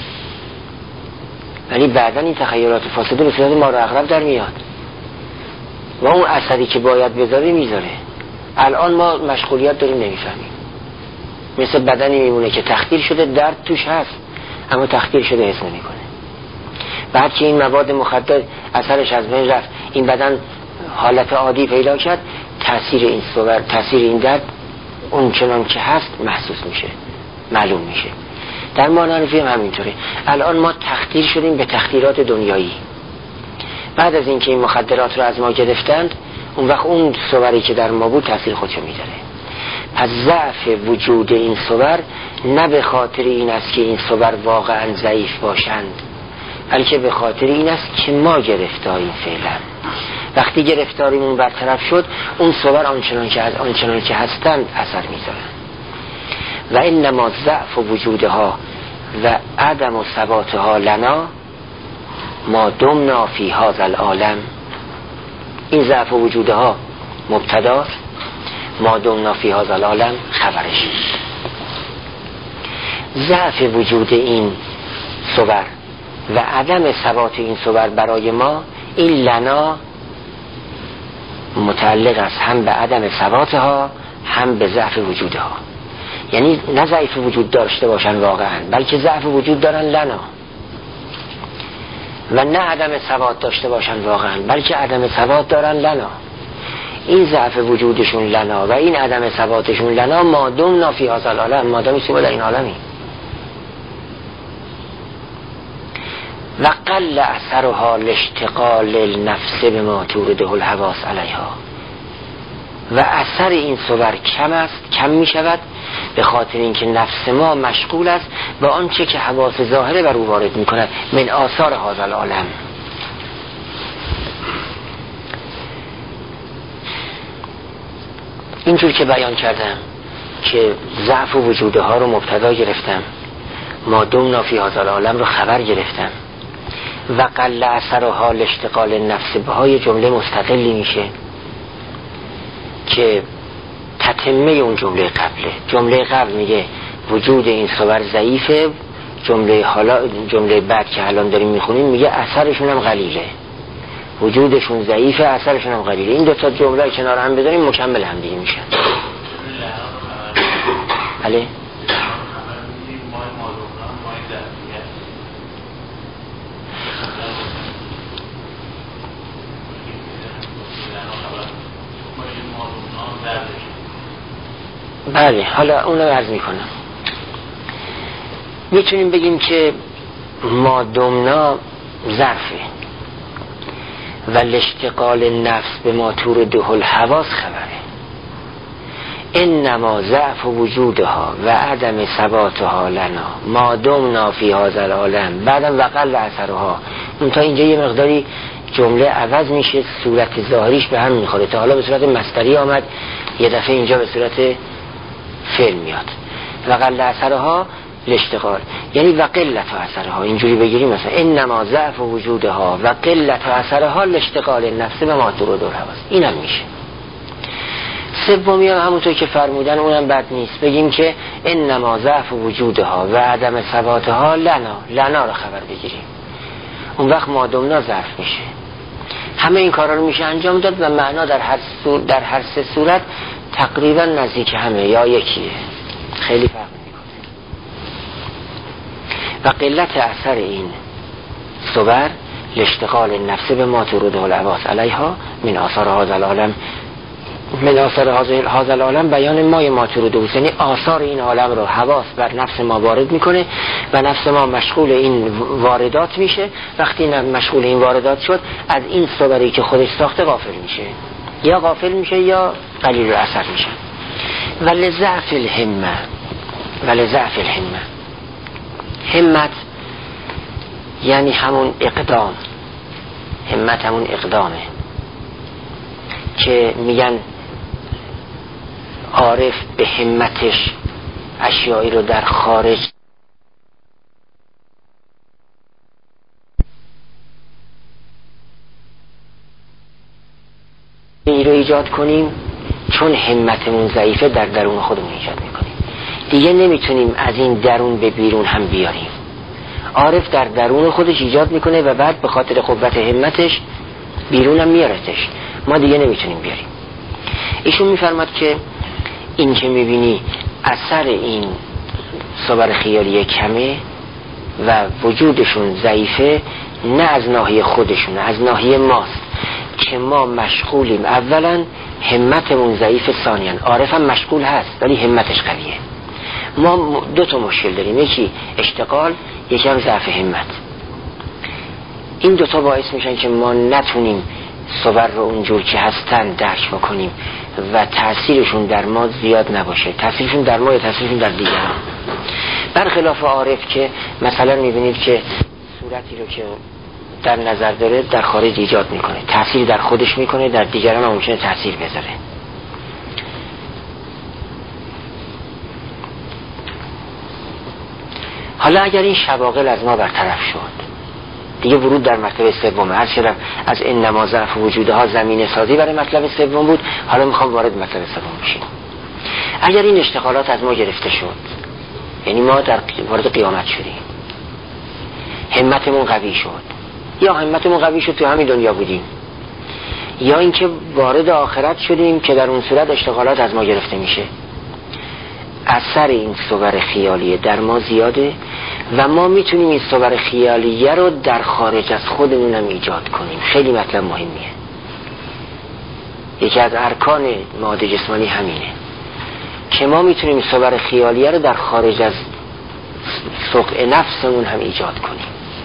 ولی بعدن این تخیلات فاسده به صورت ما رو اغرب در میاد و اون اثری که باید بذاره میذاره. الان ما مشغولیت داریم نمیفهمیم، مثل بدنی میمونه که تخدیر شده، درد توش هست اما تخدیر شده حس نمیکنه. بعد که این مواد مخدر اثرش از بین رفت، این بدن حالت عادی پیدا کرد، تاثیر این صور، تاثیر این درد اون چنان که هست محسوس میشه، معلوم میشه. در مانعرفی هم همینطوره. الان ما تخدیر شدیم به تخدیرات دنیایی. بعد از اینکه این مخدرات رو از ما گرفتند، اون وقت اون صوری که در ما بود تاثیر خودشو میذاره. پس ضعف وجود این صور نه به خاطر این است که این صور واقعا ضعیف باشند، بلکه به خاطر این است که ما گرفتاریم فعلا. وقتی گرفتاریمون برطرف شد، اون صور آنچنان که از آنچنان که هستند اثر میذارن. و انما ضعف وجودها و عدم و ثباتها لنا ما دمنا فی هذا العالم. این ضعف وجودها مبتداست، ما دمنا فی هذا العالم خبرش. ضعف وجود این صور و عدم ثبات این صور برای ما، این لنا متعلق است هم به عدم ثباتها هم به ضعف وجودها. یعنی نه ضعف وجود داشته باشن واقعا، بلکه ضعف وجود دارن لنا، و نه عدم ثبات داشته باشن واقعا، بلکه عدم ثبات دارن لنا. این ضعف وجودشون لنا و این عدم ثباتشون لنا ما دمنا فی هذا العالم، ما دامی سیما در این عالمی. و قل اثرها لاشتغال النفس بما تورده الحواس علیها. و اثر این صور کم است، کم می شود به خاطر اینکه نفس ما مشغول است با آنچه که حواس ظاهره بر او وارد می کند من آثار هذا العالم. اینجور که بیان کردم که ضعف و وجودها رو مبتدا گرفتم، ما دمنا فی هذا العالم رو خبر گرفتم، و قل اثرها لاشتغال النفس بهای جمله مستقلی میشه که تتمه اون جمله قبله. جمله قبل میگه وجود این صور ضعیفه، جمله حالا جمله بعد که الان داریم میخونیم میگه اثرشون هم قلیله، وجودشون ضعیفه، اثرشون هم قلیله. این دو تا جمله کنار هم بذاریم مکمل هم دیگه میشن. بله بله حالا اونو عرض میکنم. میتونیم بگیم که ما دمنا ظرفه و لاشتغال نفس به ما تور دهل حواس خبره. انما ضعف وجودها و عدم ثباتها لنا ما دمنا فی هذا العالم بعدم وقل اثرها. اون تا اینجا یه مقداری جمله عوض میشه، صورت ظاهریش به هم میخوره. تا حالا به صورت مصدری آمد، یه دفعه اینجا به صورت فعل میاد. وقل اثرها لاشتغال یعنی و قلت اثرها. اینجوری بگیریم مثلا انما ضعف وجودها و قلت اثرها لاشتغال نفس به ما تور دهل حواس. اینم میشه. سومی هم همونطور که فرمودن اونم بد نیست، بگیم که انما ضعف وجودها و عدم ثباتها لنا لنا رو خبر بگیریم. اون وقت مادمنا ظرف میشه. همه این کارا رو میشه انجام داد و معنا در هر صورت در هر سه صورت تقریبا نزدیک همه یا یکیه، خیلی فرق نمیکنه. و قلت اثر این صور لاشتغال نفس به ما تور دهل حواس علیها من آثار هذا العالم من آثار هذا العالم بیان مای ما تور دهل، یعنی آثار این عالم رو حواس بر نفس ما وارد میکنه و نفس ما مشغول این واردات میشه. وقتی مشغول این واردات شد از این صوری که خودش ساخته غافل میشه، یا غافل میشه یا قلیل اثر میشه. ولی ضعف الهمه ولی ضعف الهمه همت یعنی همون اقدام. همت همون اقدامه که میگن عارف به همتش اشیایی رو در خارج ای رو ایجاد کنیم، چون همتمون ضعیفه در درون خودمون ایجاد میکنیم. دیگه نمیتونیم از این درون به بیرون هم بیاریم. عارف در درون خودش ایجاد میکنه و بعد به خاطر قوت همتش بیرون هم میارتش. ما دیگه نمیتونیم بیاریم. ایشون میفرماد که این که میبینی اثر این صور خیالی کمه و وجودشون ضعیفه، نه از ناحیه خودشون، از ناحیه ماست که ما مشغولیم. اولا همتمون ضعیف، ثانیاً عارف هم مشغول هست ولی همتش قویه. ما دو تا مشکل داریم، یکی اشتغال، یکی هم ضعف همت. این دو تا باعث میشن که ما نتونیم صور رو اونجور که هستن درک بکنیم و تأثیرشون در ما زیاد نباشه. تأثیرشون در ما یا تأثیرشون در دیگران. برخلاف عارف که مثلا میبینید که صورتی رو که در نظر داره در خارج ایجاد میکنه، تأثیر در خودش میکنه، در دیگران هم ممکنه تأثیر بذاره. حالا اگر این شواغل از ما برطرف شد، دیگه ورود در مرتبه سوم. هر شدم از انما ضعف وجودها زمینه سازی برای مطلب سوم بود، حالا میخوام وارد مطلب سوم بشیم. اگر این اشتغالات از ما گرفته شد، یعنی ما در وارد قیامت شدیم، همتمون قوی شد، یا همتمون قوی شد تو همین دنیا بودیم، یا اینکه وارد آخرت شدیم که در اون صورت اشتغالات از ما گرفته میشه، اثر این صور خیالیه در ما زیاده و ما میتونیم این صور خیالیه رو در خارج از خودمون هم ایجاد کنیم. خیلی مطلب مهمیه. یکی از ارکان ماده جسمانی همینه که ما میتونیم صور خیالیه رو در خارج از سقع نفسمون هم ایجاد کنیم.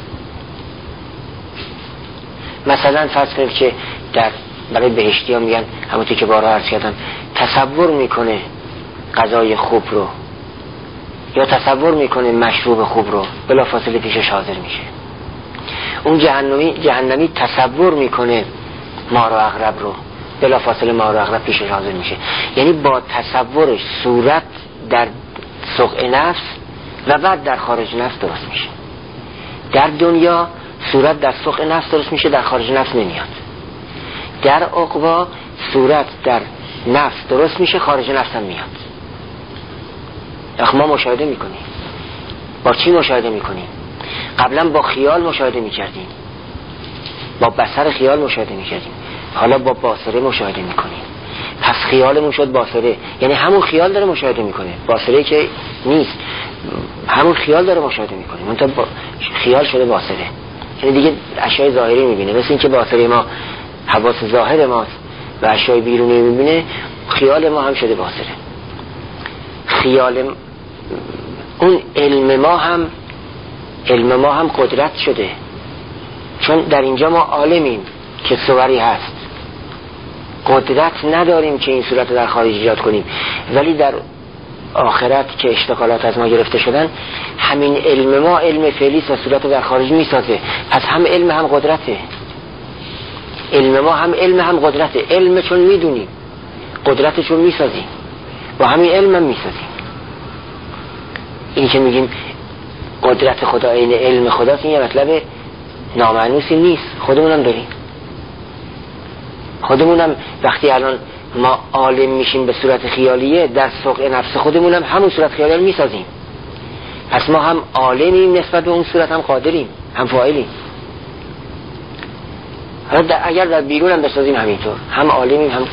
مثلا فرض کنید که در برای بهشتی ها میگن، همونطور که بارها عرض کردم، تصور میکنه غذای خوب رو یا تصور میکنه مشروب خوب رو، بلافاصله پیشش حاضر میشه. اون جهنمی جهنمی تصور میکنه مار و عقرب رو، بلافاصله مار و عقرب پیشش حاضر میشه. یعنی با تصورش صورت در سقع نفس و بعد در خارج نفس درست میشه. در دنیا صورت در سقع نفس درست میشه، در خارج نفس نمیاد. در عقبا صورت در نفس درست میشه، خارج نفس هم میاد. اخ ما مشاهده میکنیم. با چی مشاهده میکنیم؟ قبلا با خیال مشاهده میکردیم، با بصر خیال مشاهده میکردیم، حالا با باصره مشاهده میکنیم. پس خیالمون شد باصره، یعنی همون خیال داره مشاهده میکنه، باصره که نیست، همون خیال داره مشاهده میکنه، منتها با خیال شده باصره. یعنی دیگه اشیاء ظاهری میبینه، مثل این که باصره ما حواس ظاهر ماست و اشیاء بیرونی میبینه، خیال ما هم شده باصره. خیال اون علم ما هم علم ما هم قدرت شده، چون در اینجا ما عالمیم که صوری هست، قدرت نداریم که این صورت در خارج ایجاد کنیم، ولی در آخرت که اشتغالات از ما گرفته شدن همین علم ما علم فعلی و صورت در خارج میسازه. پس هم علم هم قدرته، علم ما هم علم هم قدرته. علم چون میدونیم، قدرت چون میسازیم، با همین علم هم میسازیم. این که میگیم قدرت خدا این علم خداست، این یه مطلب نامعنوسی نیست، خودمونم داریم. خودمونم وقتی الان ما عالم میشیم به صورت خیالیه، در سوق نفس خودمونم همون صورت خیالی میسازیم. پس ما هم عالمیم نسبت به اون صورت، هم قادریم، هم فاعلیم. حالا اگر در بیرون هم بسازیم همینطور، هم عالمیم هم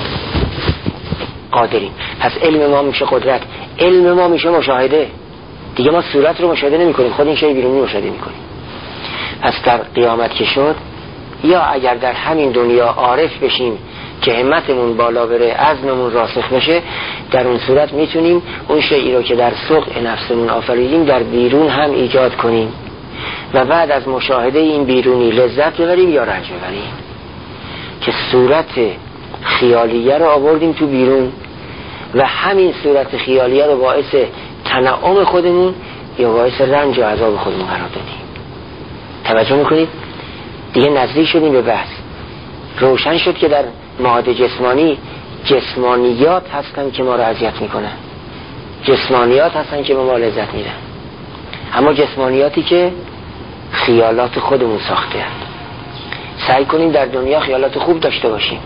قادریم. پس علم ما میشه قدرت، علم ما میشه مشاهده. دیگه ما صورت رو مشاهده نمی کنیم، خود این شی بیرونی مشاهده میکنیم. پس در قیامت که شد، یا اگر در همین دنیا عارف بشیم که همتمون بالا بره، عزممون راسخ بشه، در اون صورت میتونیم اون شیئی رو که در سوق نفسمون آفریدیم در بیرون هم ایجاد کنیم و بعد از مشاهده این بیرونی لذت ببریم یا رنج ببریم. که صورت خیالیه رو آوردیم تو بیرون و همین صورت خیالیه رو باعث تنعم خودمون یا باعث رنج و عذاب خودمون قرار دادیم. توجه میکنید؟ دیگه نزدیک شدیم به بحث. روشن شد که در مواد جسمانی جسمانیات هستن که ما رو اذیت میکنن، جسمانیات هستن که به ما لذت میدن، اما جسمانیاتی که خیالات خودمون ساخته هست. سعی کنیم در دنیا خیالات خوب داشته باشیم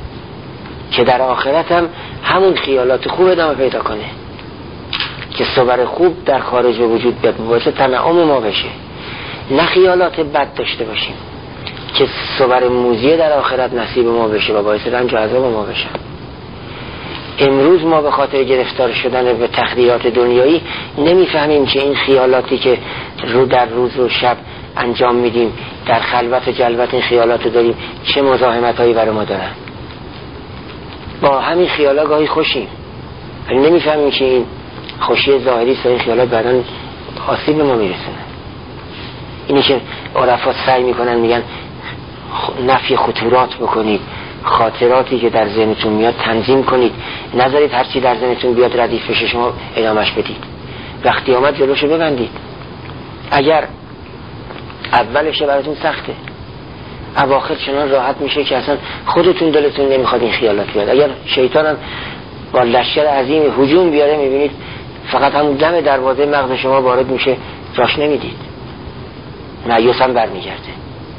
که در آخرت هم همون خیالات خوب ادامه پیدا کنه، که صور خوب در خارج وجود بیاد باعث تنعم ما بشه. نه خیالات بد داشته باشیم که صور موزیه در آخرت نصیب ما بشه و باعث رنج و عذاب ما بشه. امروز ما به خاطر گرفتار شدن به تقدیرات دنیایی نمیفهمیم که این خیالاتی که رو در روز و شب انجام میدیم، در خلوت و جلوت این خیالات داریم، چه مزاحمت هایی برای ما دارن. با همین خیالات گاهی خوشیم ولی نمیفهمیم که این خوشی ظاهری است و این خیالات بعداً آسیب به ما میرسونه. اینی که عرفا سعی میکنن میگن نفی خطورات بکنید، خاطراتی که در ذهنتون میاد تنظیم کنید، نذارید هرچی در ذهنتون بیاد ردیف بشه شما ادامش بدید. وقتی آمد جلوشو ببندید. اگر اولش براتون سخته، اواخر چنان راحت میشه که اصلا خودتون دلتون نمیخواد این خیالات بیاد. اگر شیطان هم با لشکر عظیم هجوم بیاره میبینید فقط همون دم دروازه مغز شما وارد میشه، راش نمیدید، مایوس هم برمیگرده.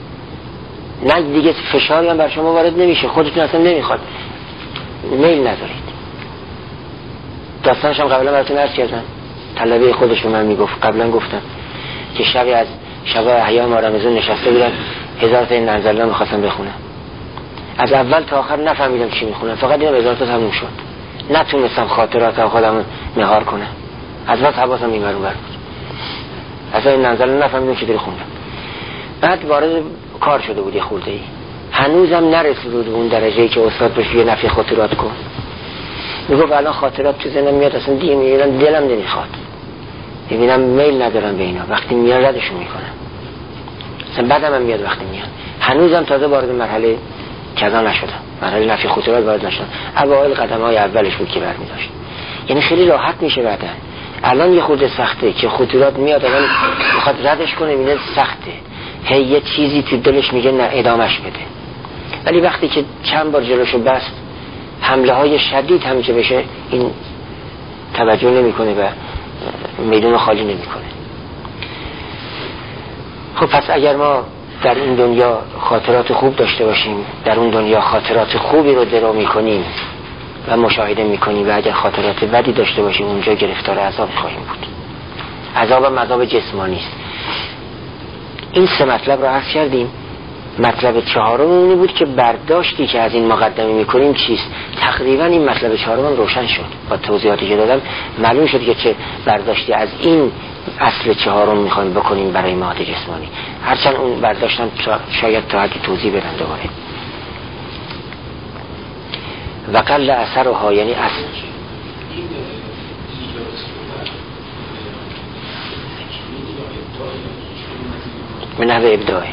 نه دیگه فشاری هم بر شما وارد نمیشه، خودتون اصلا نمیخواد، میل ندارید. داستانش هم قبلا براتون عرض کردم، طلبه خودشون من میگفت قبلا گفتم که شبی از شبای احیای ماه رمضان نشسته بودن هزار تا این ننزله میخواستم بخونم. از اول تا آخر نفهمیدم چی میخونم، فقط دیدم هزار تا تموم شد، نتونستم خاطرات خودم مهار کنم. از وقت حواسم این ور اون ور بود، اصلا این ننزله نفهمیدم چی داری خوندم. بعد وارد کار شده بود یه خورده ای، هنوزم نرسید اون درجه‌ای که استاد بهش یه نفی خاطرات کن. میگفت الان خاطرات تو ذهنم میاد، اصلا دیگه میبینم دلم نمیخواد، میبینم میل ندارم به اینا، وقتی میاد ردشون میکنم، اصلا بعدم هم میاد وقتی میاد. هنوزم تازه وارد مرحله کذا نشدم، مرحله نفی خاطرات وارد نشدم. اوایل قدم‌های اولش بود که برمی‌داشت. یعنی خیلی راحت میشه بعدن. الان یه خورده سخته که خاطرات میاد، الان میخواد ردش کنه، میبینه سخته، هی یه چیزی تو دلش میگه نه ادامش بده. ولی وقتی که چند بار جلوشو بست، حمله های شدید هم که بشه، این توجه نمیکنه و میدون خالی نمیکنه. خب پس اگر ما در این دنیا خاطرات خوب داشته باشیم، در اون دنیا خاطرات خوبی رو درو میکنیم و مشاهده میکنیم، و اگر خاطرات بدی داشته باشیم اونجا گرفتار عذاب خواهیم بود. عذاب هم عذاب جسمانی است. این سه مطلب رو عرض کردیم. مطلب چهارم اونی بود که برداشتی که از این مقدمه میکنیم چیست. تقریبا این مطلب چهارم هم روشن شد با توضیحاتی که دادم، معلوم شد که چه برداشتی از این اصل چهارم میخوایم بکنیم برای مواد جسمانی. هرچند اون برداشتن شاید تا حدی توضیح بدن دوباره. و قل اثرها، یعنی اصل به نحو ابداعه.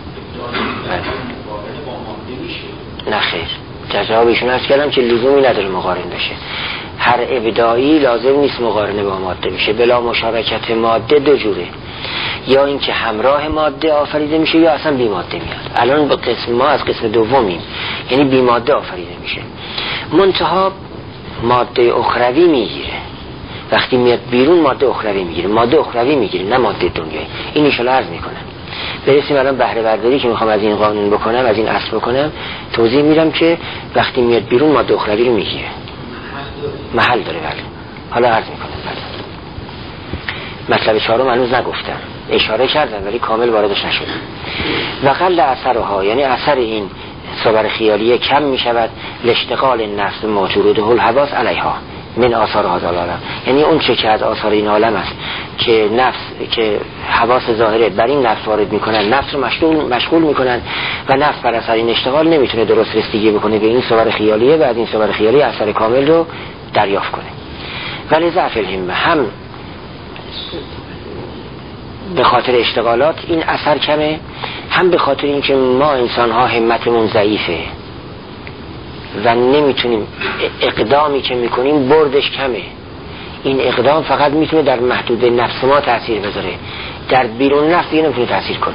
نه خیر، جوابشون هست کردم که لزومی نداره مقارن بشه. هر ابداعی لازم نیست مقارنه با ماده بشه. بلا مشارکت ماده دو جوره، یا اینکه همراه ماده آفریده میشه یا اصلا بی ماده میاد. الان با قسم ما از قسم دومیم، یعنی بی ماده آفریده میشه. منتها ماده اخروی میگیره، وقتی میاد بیرون ماده اخروی میگیره، ماده اخروی میگیره نه ماده دنیایی. این ان شاءالله عرض میکنم. برسیم الان بهره برداری که میخوام از این قانون بکنم، از این اصل بکنم، توضیح میدم که وقتی میاد بیرون ماده اخروی رو میگیره، محل داره. بله حالا عرض میکنم. بله مطلب چهارم هنوز نگفتم، اشاره کردم ولی کامل واردش نشدم. و قل اثرها، یعنی اثر این صور خیالیه کم میشود لاشتغال نفس موجود الحواس علیها من آثار هذا العالم، یعنی اون چه که از آثار این عالم است که نفس که حواس ظاهره بر این نفس وارد میکنن، نفس رو مشغول مشغول میکنن و نفس بر اثر این اشتغال نمیتونه درست رسیدگی بکنه به این صور خیالیه و از این صور خیالی اثر کامل رو دریافت کنه. ولی ضعف الهمه، هم به خاطر اشتغالات این اثر کمه، هم به خاطر اینکه ما انسان ها همتمون ضعیفه و نمیتونیم، اقدامی که میکنیم بردش کمه. این اقدام فقط میتونه در محدود نفس ما تأثیر بذاره، در بیرون نفس دیگه نمیتونه تأثیر کنه.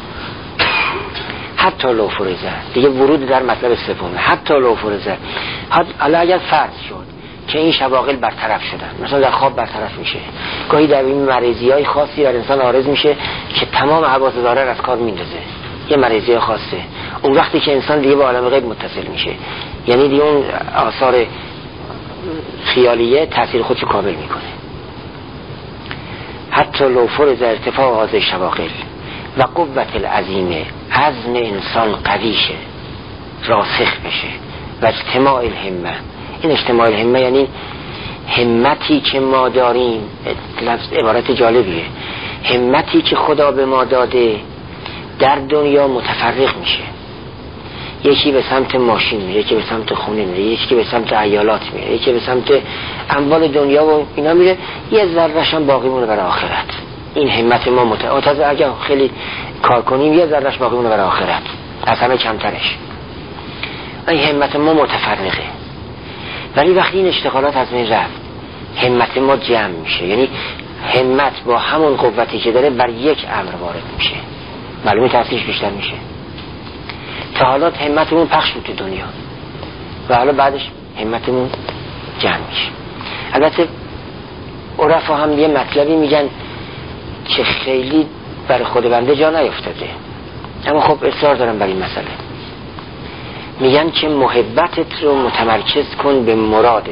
حتی لو فرزه، دیگه ورود در مطلب سومه، حتی لو فرزه. حالا اگر فرض شد که این شواغل برطرف شدن، مثلا در خواب برطرف میشه، گاهی در این مریضی های خاصی در انسان عارض میشه که تمام حواس ظاهر از کار میندازه، یه مریضی خاصه. اون وقتی که انسان دیگه با عالم غیب متصل میشه، یعنی دیگه اون آثار خیالیه تأثیر خودشو کامل میکنه. حتی لو فرض ارتفاع هذه شواغل و قوت العظیمه، عزم انسان قوی شه، راسخ بشه و اجتماع الهمه. این اجتماع الهمه یعنی همتی که ما داریم، لفظ عبارت جالبیه، همتی که خدا به ما داده در دنیا متفرق میشه. یکی به سمت ماشین میره، یکی به سمت خونه میره، یکی به سمت عیالات میره، یکی به سمت اموال دنیا و اینا میره، یه ذره‌ش هم باقی مونه برای آخرت. این همت ما متعادل، اگه خیلی کار کنیم یه ذره‌ش باقی مونه برای آخرت، از همه کمترش. این همت ما متفرقه. ولی وقتی این اشتغالات از بین رفت، همت ما جمع میشه، یعنی همت با همون قوتی که داره بر یک امر وارد میشه، معلومه تأثیرش بیشتر میشه. تا حالا همتمون پخش بود تو دنیا و حالا بعدش همتمون جمع میشه. البته عرفا هم یه مطلبی میگن که خیلی برای خود بنده جا نیفتاده، اما خب اصرار دارم بر این مسئله. میگن که محبتت رو متمرکز کن به مرادت،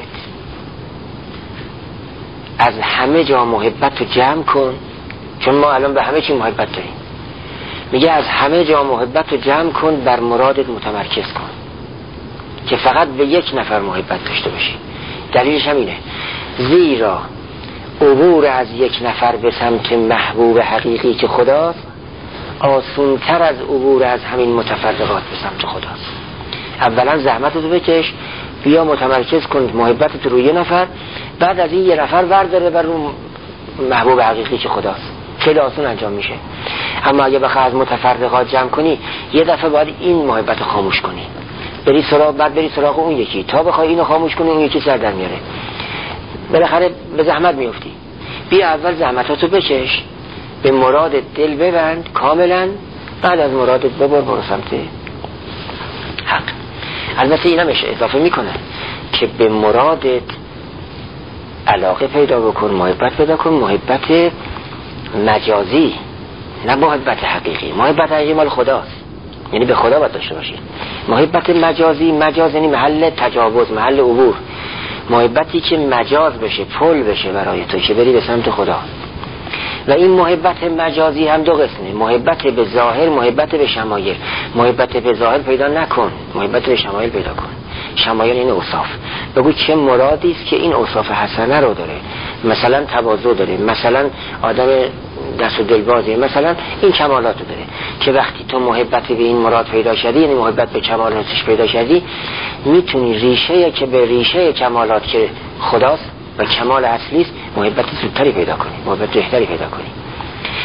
از همه جا محبت رو جمع کن، چون ما الان به همه چی محبت داریم. میگه از همه جا محبت رو جمع کن، بر مرادت متمرکز کن که فقط به یک نفر محبت داشته باشی. دلیلش هم اینه، زیرا عبور از یک نفر به سمت محبوب حقیقی که خداست آسونتر از عبور از همین متفرقات به سمت خداست. اولا زحمت رو بکش، بیا متمرکز کن محبتت رو یه نفر، بعد از این یه نفر برداره بر اون محبوب حقیقی که خداست. خیلی آسون انجام میشه. اما اگه بخوای از متفرقات جمع کنی، یه دفعه باید این محبت رو خاموش کنی، بری سراغ، بعد بری سراغ اون یکی، تا بخوای اینو خاموش کنی اون یکی سر در میاره، بالاخره به زحمت میفتی. بیا اول زحمتاتو بکش، به مراد دل ببند کاملا، بعد از مرادت ببر برو سمت حق. البته اینا میشه اضافه میکنن که به مرادت علاقه پیدا بکن، محبت پیدا کن، محبت مجازی نه محبت حقیقی. محبت حقیقی مال خداست، یعنی به خدا باید داشته باشی. محبت مجازی، مجاز یعنی محل تجاوز، محل عبور، محبتی که مجاز بشه، پل بشه برای تو که بری به سمت خدا. و این محبت مجازی هم دو قسمه، محبت به ظاهر، محبت به شمایل. محبت به ظاهر پیدا نکن، محبت به شمایل پیدا کن. شمایل این اوصاف، بگو چه مرادی است که این اوصاف حسنه رو داره، مثلا تواضع داره، مثلا آدم دست و دلبازه، مثلا این کمالات رو داره، که وقتی تو محبت به این مراد پیدا شدی، یعنی محبت به کمالاتش پیدا شدی، میتونی ریشه که به ریشه کمالات که خداست و کمال اصلی است، محبت زودتری پیدا کنی، محبت بهتری پیدا کنی.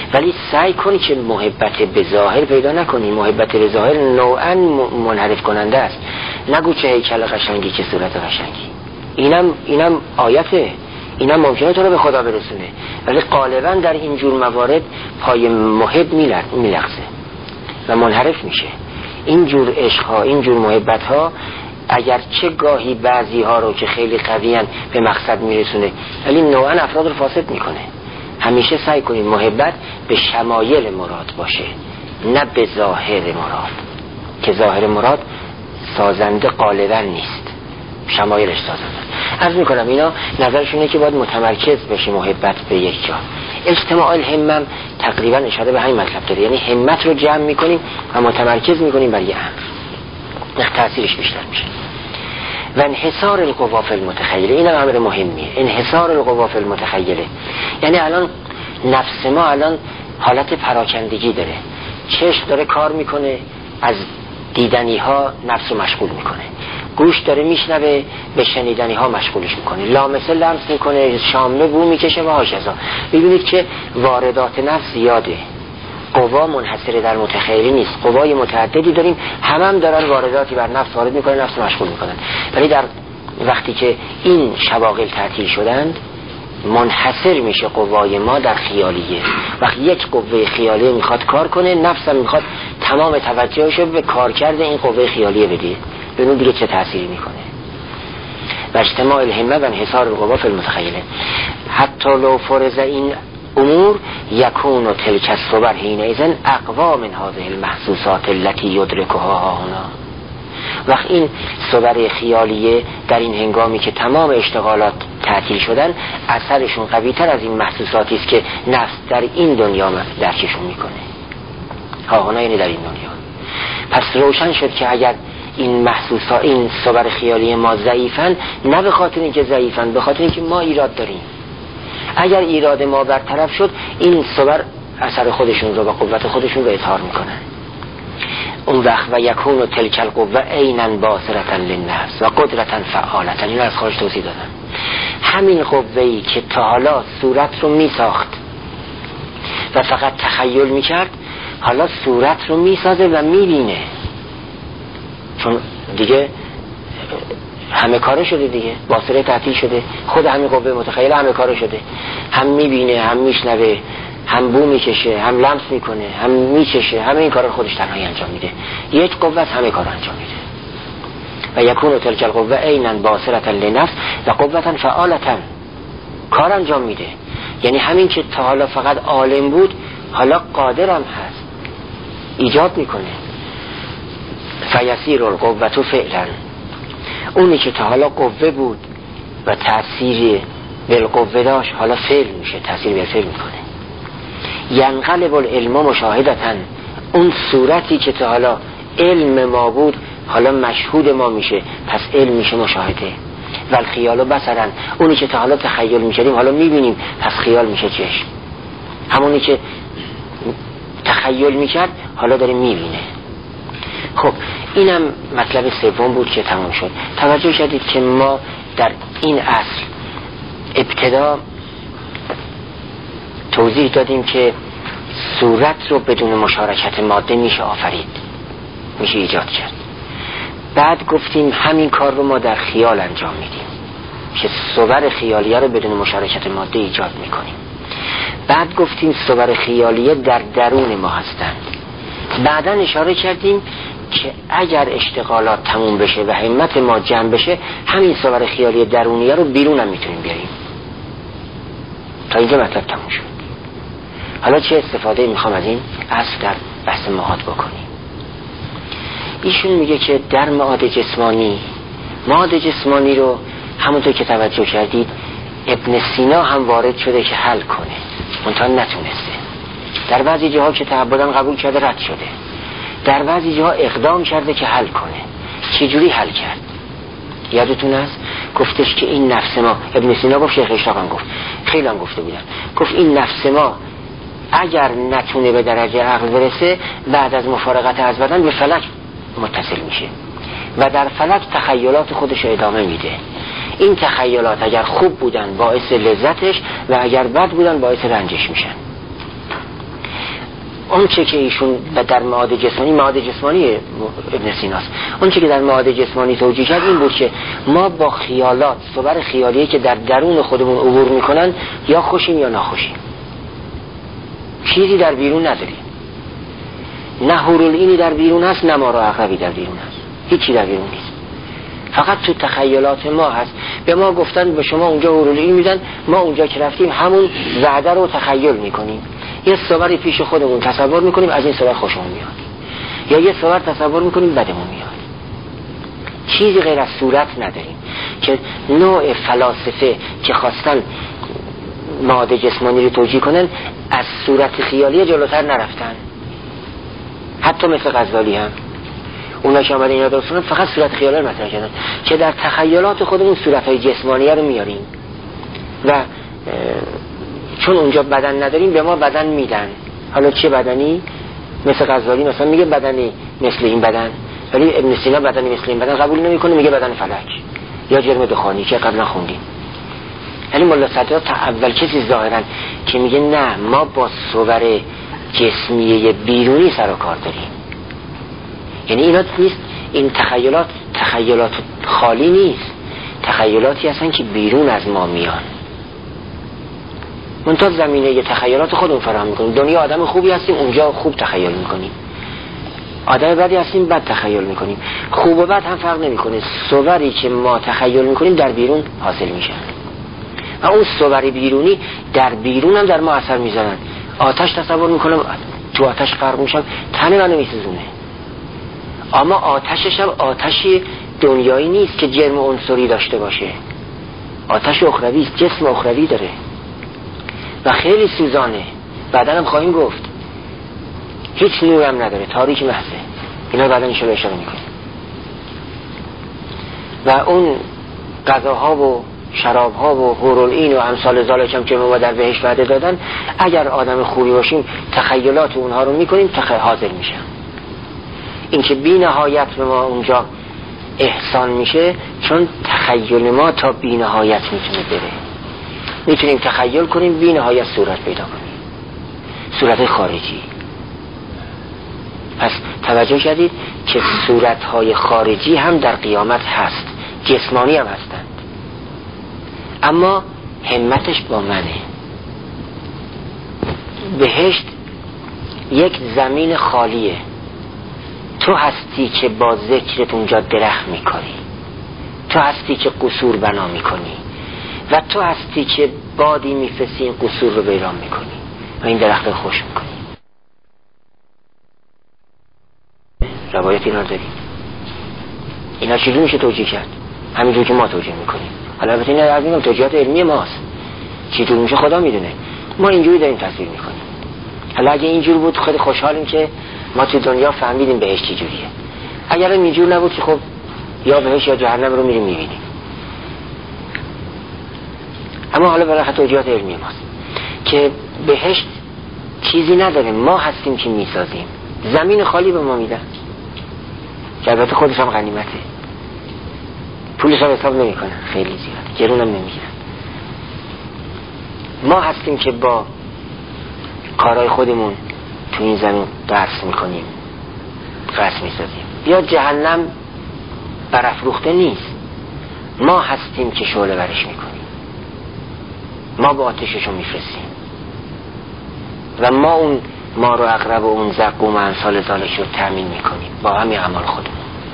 ولی سعی کنی که محبت به ظاهر پیدا نکنی. محبت به ظاهر نوعا منحرف کننده است. نگو چه هیکل قشنگی چه صورت قشنگی. اینم اینم آیته، اینم ممکنه تو رو به خدا برسونه، ولی غالبا در این جور موارد پای محب میلغزه و منحرف میشه. این جور عشق ها، این جور محبت ها اگر چه گاهی بعضی ها رو که خیلی قویان به مقصد میرسونه، ولی نوعا افراد رو فاسد میکنه. همیشه سعی کنید محبت به شمایل مراد باشه، نه به ظاهر مراد، که ظاهر مراد سازنده غالبا نیست، شمایلش سازنده. عرض میکنم اینا نظرشونه که باید متمرکز بشه محبت به یک جا. اجتماع الهمم تقریبا اشاره به همین مطلب داره، یعنی همت رو جمع میکنیم و متمرکز میکنیم بر یه امر، تأثیرش بیشتر میشه. و انحصار القوا فی المتخیله، این امر مهمیه. انحصار القوا فی المتخیله یعنی الان نفس ما الان حالت پراکندگی داره، چشم داره کار میکنه، از دیدنی ها نفس رو مشغول میکنه، گوش داره میشنوه، به شنیدنی ها مشغولش میکنه، لامسه لمس میکنه، شامه بو میکشه و هاشذا. ببینید که واردات نفس زیاده، قوا منحصره در متخیلی نیست، قوای متعددی داریم، همه هم دارن وارداتی بر نفس وارد میکنن، نفس مشغول میکنن. ولی در وقتی که این شواغل تعطیل شدند منحصر میشه قوای ما در خیالیه. وقتی یک قوه خیالیه میخواد کار کنه، نفسم میخواد تمام توجهش رو به کار کرده این قوه خیالیه بده، ببینید دیگه چه تأثیری میکنه. و اجتماع الهمه و انحصار القوا فی المتخیله حتی لو فرض این امور یکون و تلک الصور حینئذ اقوا من هذه المحسوسات التي یدرکها هنا. وقت این صور خیالیه در این هنگامی که تمام اشتغالات تعطیل شدن اثرشون قوی تر از این محسوساتی است که نفس در این دنیا درکشون میکنه. ها هنا یعنی در این دنیا. پس روشن شد که اگر این محسوسات، این صور خیالی ما ضعیفن، نه به خاطر اینکه ضعیفن، به خاطر اینکه ما ایراد داریم. اگر ایراد ما برطرف شد این صور اثر خودشون رو و قوت خودشون رو اظهار میکنن. اون وقت و یکون و تلک القوه عینا باصرة للنفس و قدرة فعالة، این از خودش توضیح دادم. همین قوه‌ای که تا حالا صورت رو میساخت و فقط تخیل میکرد، حالا صورت رو میسازه و میبینه، چون دیگه همه کاره شده دیگه، باصره تعطیل شده، خود همین قوه متخیله همه کاره شده، هم میبینه، هم میشنوه، هم بو میکشه، هم لمس میکنه، هم میچشه، همه این کار رو خودش تنهایی انجام میده. یک قوه همه کار انجام میده. و یکون تلک القوه عینا باصرة للنفس و قوة فعالة، کار انجام میده. یعنی همین که تا حالا فقط عالم بود حالا قادرم هست، ایجاد میکنه. فیسیر القوة فعلا، اونی که تا حالا قوه بود و تأثیر بالقوه داشت حالا فعل میشه، تأثیر بالفعل میکنه. ینقلب العلم مشاهدتن، اون صورتی که تا حالا علم ما بود حالا مشهود ما میشه، پس علم میشه مشاهده. و الخیال بصرن، اونی که تا حالا تخیل میکردیم حالا میبینیم، پس خیال میشه چشم. همونی که تخیل میکرد حالا داره میبینه. خب اینم مطلب سوم بود که تمام شد. توجه کردید که ما در این اصل ابتدا توضیح دادیم که صورت رو بدون مشارکت ماده میشه آفرید، میشه ایجاد کرد. بعد گفتیم همین کار رو ما در خیال انجام میدیم که صور خیالیه رو بدون مشارکت ماده ایجاد میکنیم. بعد گفتیم صور خیالیه در درون ما هستند. بعدا اشاره کردیم که اگر اشتغالات تموم بشه و همت ما جمع بشه، همین صور خیالی درونیه رو بیرون هم میتونیم بیاریم. تا اینجا مطلب تموم شد. حالا چه استفاده میخوام از این اصل در بحث معاد بکنیم؟ ایشون میگه که در معاد جسمانی، معاد جسمانی رو همونطور که توجه کردید ابن سینا هم وارد شده که حل کنه، منتها نتونسته. در بعضی جاها که تعبداً قبول کرده رد شده، در بعضی جاها اقدام کرده که حل کنه. چجوری حل کرد؟ یادتون است گفتش که این نفس ما، ابن سینا گفت، شیخ اشراق هم گفت، خیلی هم گفته بودن، گفت این نفس ما اگر نتونه به درجه عقل برسه، بعد از مفارقت از بدن به فلک متصل میشه و در فلک تخیلات خودش ادامه میده. این تخیلات اگر خوب بودن باعث لذتش و اگر بد بودن باعث رنجش میشن. اون چه که ایشون در معاد جسمانی، معاد جسمانی ابن سیناست، اون چه که در معاد جسمانی توجیه کرد این بود که ما با خیالات، صور خیالیه که در درون خودمون عبور میکنن یا خوشیم یا ناخوشیم، چیزی در بیرون نداریم، نه حورالعینی در بیرون هست نه مارا عقربی در بیرون هست، هیچی در بیرون نیست، فقط تو تخیلات ما هست. به ما گفتن به شما اونجا حورالعین میدن، ما اونجا که رفتیم همون وعده رو تخیل میکنیم، یه صوری پیش خودمون تصور میکنیم، از این صور خوشمون میاد، یا یه صور تصور میکنیم بدمون میاد، چیزی غیر از صورت نداریم. که نوع فلاسفه که خواستن ماده جسمانی رو توجیه کنن از صورت خیالی جلوتر نرفتن، حتی مثل غزالی هم اونا که آمده اینا درست کنن فقط صورت خیالی رو مطرح کردن که در تخیلات خودمون صورتهای جسمانی رو میاریم و چون اونجا بدن نداریم به ما بدن میدن. حالا چه بدنی؟ مثل غزالی مثلا میگه بدنی مثل این بدن، ولی ابن سینا بدنی مثل این بدن قبول نمیکنه، میگه بدن فلک یا جرم دخانی که قبلا خوندیم. یعنی ملا صدرا تا اول کسی ظاهرا که میگه نه ما با صور جسمیه بیرونی سر و کار داریم، یعنی اینا نیست، این تخیلات تخیلات خالی نیست، تخیلاتی هستن که بیرون از ما میان، منتها زمینه ی تخیلات خودمون فراهم میکنیم. دنیا آدم خوبی هستیم اونجا خوب تخیل میکنیم، آدم بدی هستیم بد تخیل میکنیم، خوب و بد هم فرق نمیکنه، صوری که ما تخیل میکنیم در بیرون حاصل میشن و اون صور بیرونی در بیرون هم در ما اثر میذارن. آتش تصور میکنم تو آتش غرق میشم، تن منو میسوزونه، اما آتشش هم آتشی دنیایی نیست که جرم عنصری داشته باشه، آتش اخروی است، جسم اخروی داره و خیلی سوزانه، بعدا هم خواهیم گفت هیچ نورم نداره، تاریک محضه، اینا بعدا انشاءالله اشاره میکنیم. و اون غذاها و شرابها و حورالعین و امثال ذالک هم که ما در بهشت وعده دادن، اگر آدم خوبی باشیم تخیلات اونها رو میکنیم تخیل حاضر میشن. این که بی نهایت به ما اونجا احسان میشه چون تخیل ما تا بی نهایت میتونه بره، میتونیم تخیل کنیم بی نهایت صورت پیدا کنیم، صورت خارجی. پس توجه کردید که صورتهای خارجی هم در قیامت هست، جسمانی هم هستند، اما همتش با منه. بهشت یک زمین خالیه، تو هستی که با ذکرت اونجا درخت میکنی، تو هستی که قصور بنا میکنی و تو هستی که بادی میفرستی این قصور رو ویران میکنی و این درخت رو خوش میکنی. روایت اینا رو داریم. اینا چجور میشه توجیه کرد؟ همینجور که ما توجیه میکنیم. حالا البته اینا از این توجیهات علمی ماست، چجور میشه خدا میدونه، ما اینجوری داریم تصویر میکنیم. حالا اگه اینجور بود خیلی خوشحالیم که ما تو دنیا فهمیدیم بهش چجوریه، اگر اینجور نبود که خب یا بهش یا جهنم رو میریم میبینیم. اما حالا برای توجیهات علمی ماست که بهشت چیزی نداره، ما هستیم که میسازیم، زمین خالی به ما میدن که البته خودش هم غنیمته، پولش هم حساب نمی کنن، خیلی زیاد گرون هم نمیگیرن. ما هستیم که با کارهای خودمون تو این زمین درس میکنیم، درس میسازیم. یا جهنم برافروخته نیست، ما هستیم که شعله ورش میکنیم، ما با آتششو میفرستیم و ما اون ما رو اقرب و اون زقوم و امثال ذالک رو تأمین میکنیم با همین اعمال خودمون.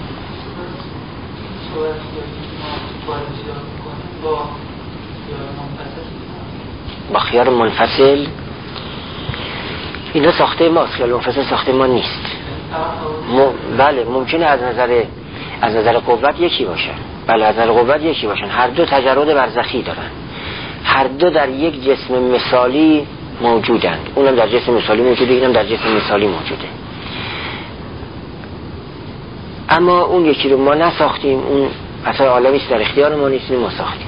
با خیار منفصل اینا ساخته ماست، خیار منفصل ساخته ما نیست. م... بله ممکنه از نظر از نظر قوت یکی باشن، بله از نظر قوت یکی باشن، هر دو تجرد برزخی دارن، هر دو در یک جسم مثالی موجودند، اونم در جسم مثالی موجوده، اینم در جسم مثالی موجوده، اما اون یکی رو ما نساختیم، اون اصلا عالمی است در اختیار ما نیست، ما ساختیم.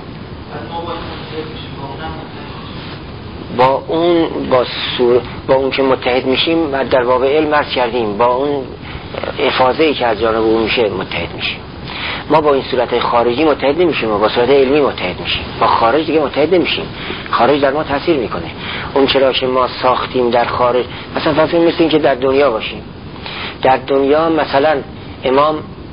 با اون با سور با اون که متحد میشیم و در باب علم عرض کردیم، با اون افاضه‌ای که از جانب اون میشه متحد میشیم. ما با این صورت خارجی متحد نمیشیم، ما با صورت علمی متحد میشیم، با خارج دیگه متحد نمیشیم، خارج در ما تاثیر میکنه. اون چرا که ما ساختیم در خارج، مثلا فرض کنید مثل این که در دنیا باشیم، در دنیا مثلا امام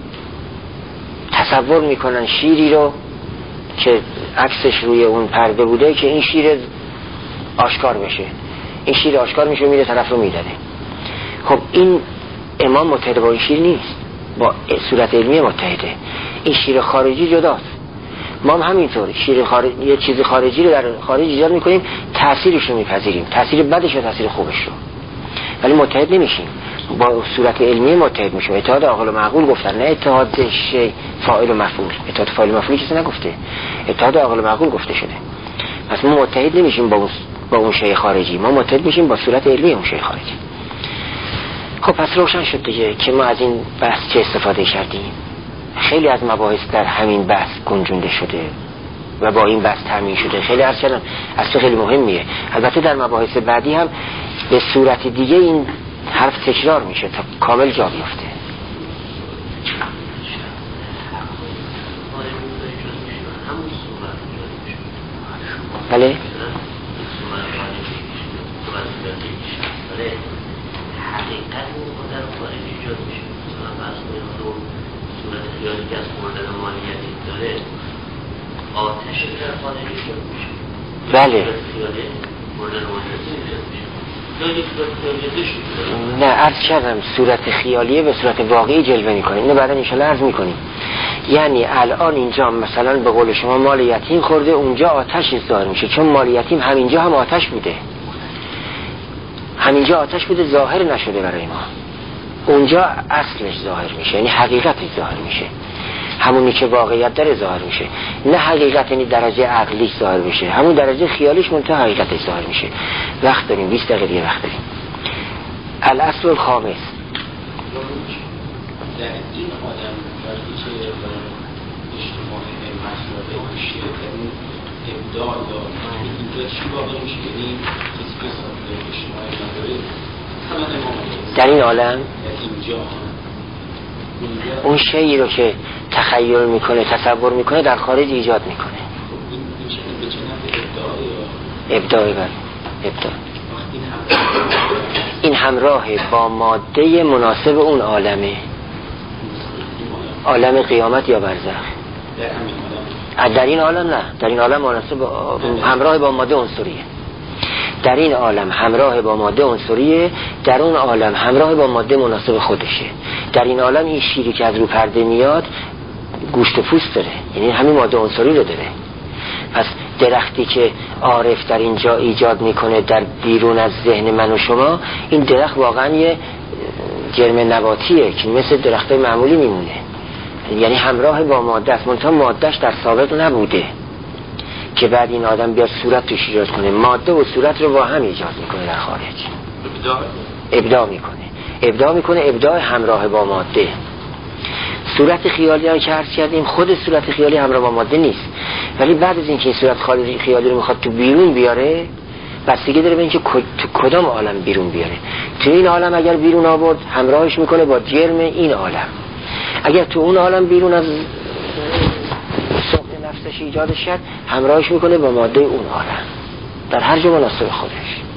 تصور میکنن شیری رو که عکسش روی اون پرده بوده که این شیر آشکار بشه، این شیر آشکار میشه میره طرف رو میدنه. خب این امام متحد با این شیر نیست، با صورت علمی متحده، این شیر خارجی جداست. ما هم همینطور شیر خارج... یه چیز خارجی رو در خارج ایجاد میکنیم، تأثیرش رو میپذیریم، تأثیر بدش و تأثیر خوبش رو، ولی متحد نمیشیم، با صورت علمی متحد میشیم. اتحاد عاقل و معقول گفتن، نه اتحاد شی فاعل و مفعول. اتحاد فاعل و مفعول چیزی نگفته، اتحاد عاقل و معقول گفته شده. پس ما متحد نمیشیم با اون با اون شی خارجی، ما متحد میشیم با صورت علمی اون شی خارجی. خب پس روشن شد دیگه که ما از این بحث چه استفاده کردیم. خیلی از مباحث در همین بحث گنجونده شده و با این بحث تامین شده. خیلی عرض کردم اصلا خیلی مهمیه. البته در مباحث بعدی هم به صورت دیگه این حرف تکرار میشه تا کامل جا بیفته. بله حقیقت اون در خارج ایجاد میشه. مثلا فرض کنید اون صورت خیالی که از مردن مالیتی داره آتش در خارج ایجاد میشه. بله صورت خیالی مردن مالیتی ایجاد میشه. نه عرض کردم صورت خیالیه به صورت واقعی جلوه میکنه. اینو بعدا انشالله عرض میکنیم. یعنی الان اینجا مثلا به قول شما مال یتیم خورده، اونجا آتش ظاهر میشه، چون مال یتیم همینجا هم آتش بوده، همینجا آتش بوده ظاهر نشده برای ما، اونجا اصلش ظاهر میشه، یعنی حقیقتش ظاهر میشه، همونی که واقعیت داره ظاهر میشه، نه حقیقت یعنی درجه عقلیش ظاهر میشه، همون درجه خیالیش منتها حقیقتش ظاهر میشه. وقت داریم، بیست دقیقه دیگه وقت داریم. الاصل الخامس در این آدم وقتی که اجتماعی مسئله میشه در این ابداع یا اینجا چی واقع میشه؟ یعنی کسی که ساخته اجتماعی نداره همه امام در این عالم در اینجا اون شیئی رو که تخیل میکنه تصور میکنه در خارج ایجاد میکنه. این چه به چه نفع ابداع بر ابداع این همراه با ماده مناسب اون عالمه، عالم قیامت یا برزخ. در این عالم نه، در این عالم مناسب همراه با ماده عنصریه، در این عالم همراه با ماده عنصریه، در اون عالم همراه با ماده مناسب خودشه. در این عالم این شیری که از رو پرده میاد گوشت و پوست داره، یعنی همین ماده عنصری رو داره. پس درختی که عارف در اینجا ایجاد میکنه در بیرون از ذهن من و شما، این درخت واقعا یه جرم نباتیه که مثل درختای معمولی میمونه، یعنی همراه با ماده است، منتها مادهش در سابق نبوده که بعد این آدم بیاد صورت توش ایجاد کنه. ماده و صورت رو با هم ایجاد میکنه در خارج، ابداع میکنه ابداع میکنه ابداع همراه با ماده. صورت خیالی هم که عرض کردیم خود صورت خیالی همراه با ماده نیست، ولی بعد از اینکه این صورت خیالی رو میخواد تو بیرون بیاره، بستگی داره به اینکه تو کدام عالم بیرون بیاره. تو این عالم اگر بیرون آورد همراهش میکنه با جرم این عالم، اگر تو اون عالم بیرون از سوق نفسش ایجادش کرد همراهش میکنه با ماده اون عالم، در هر جا مناسب خودش.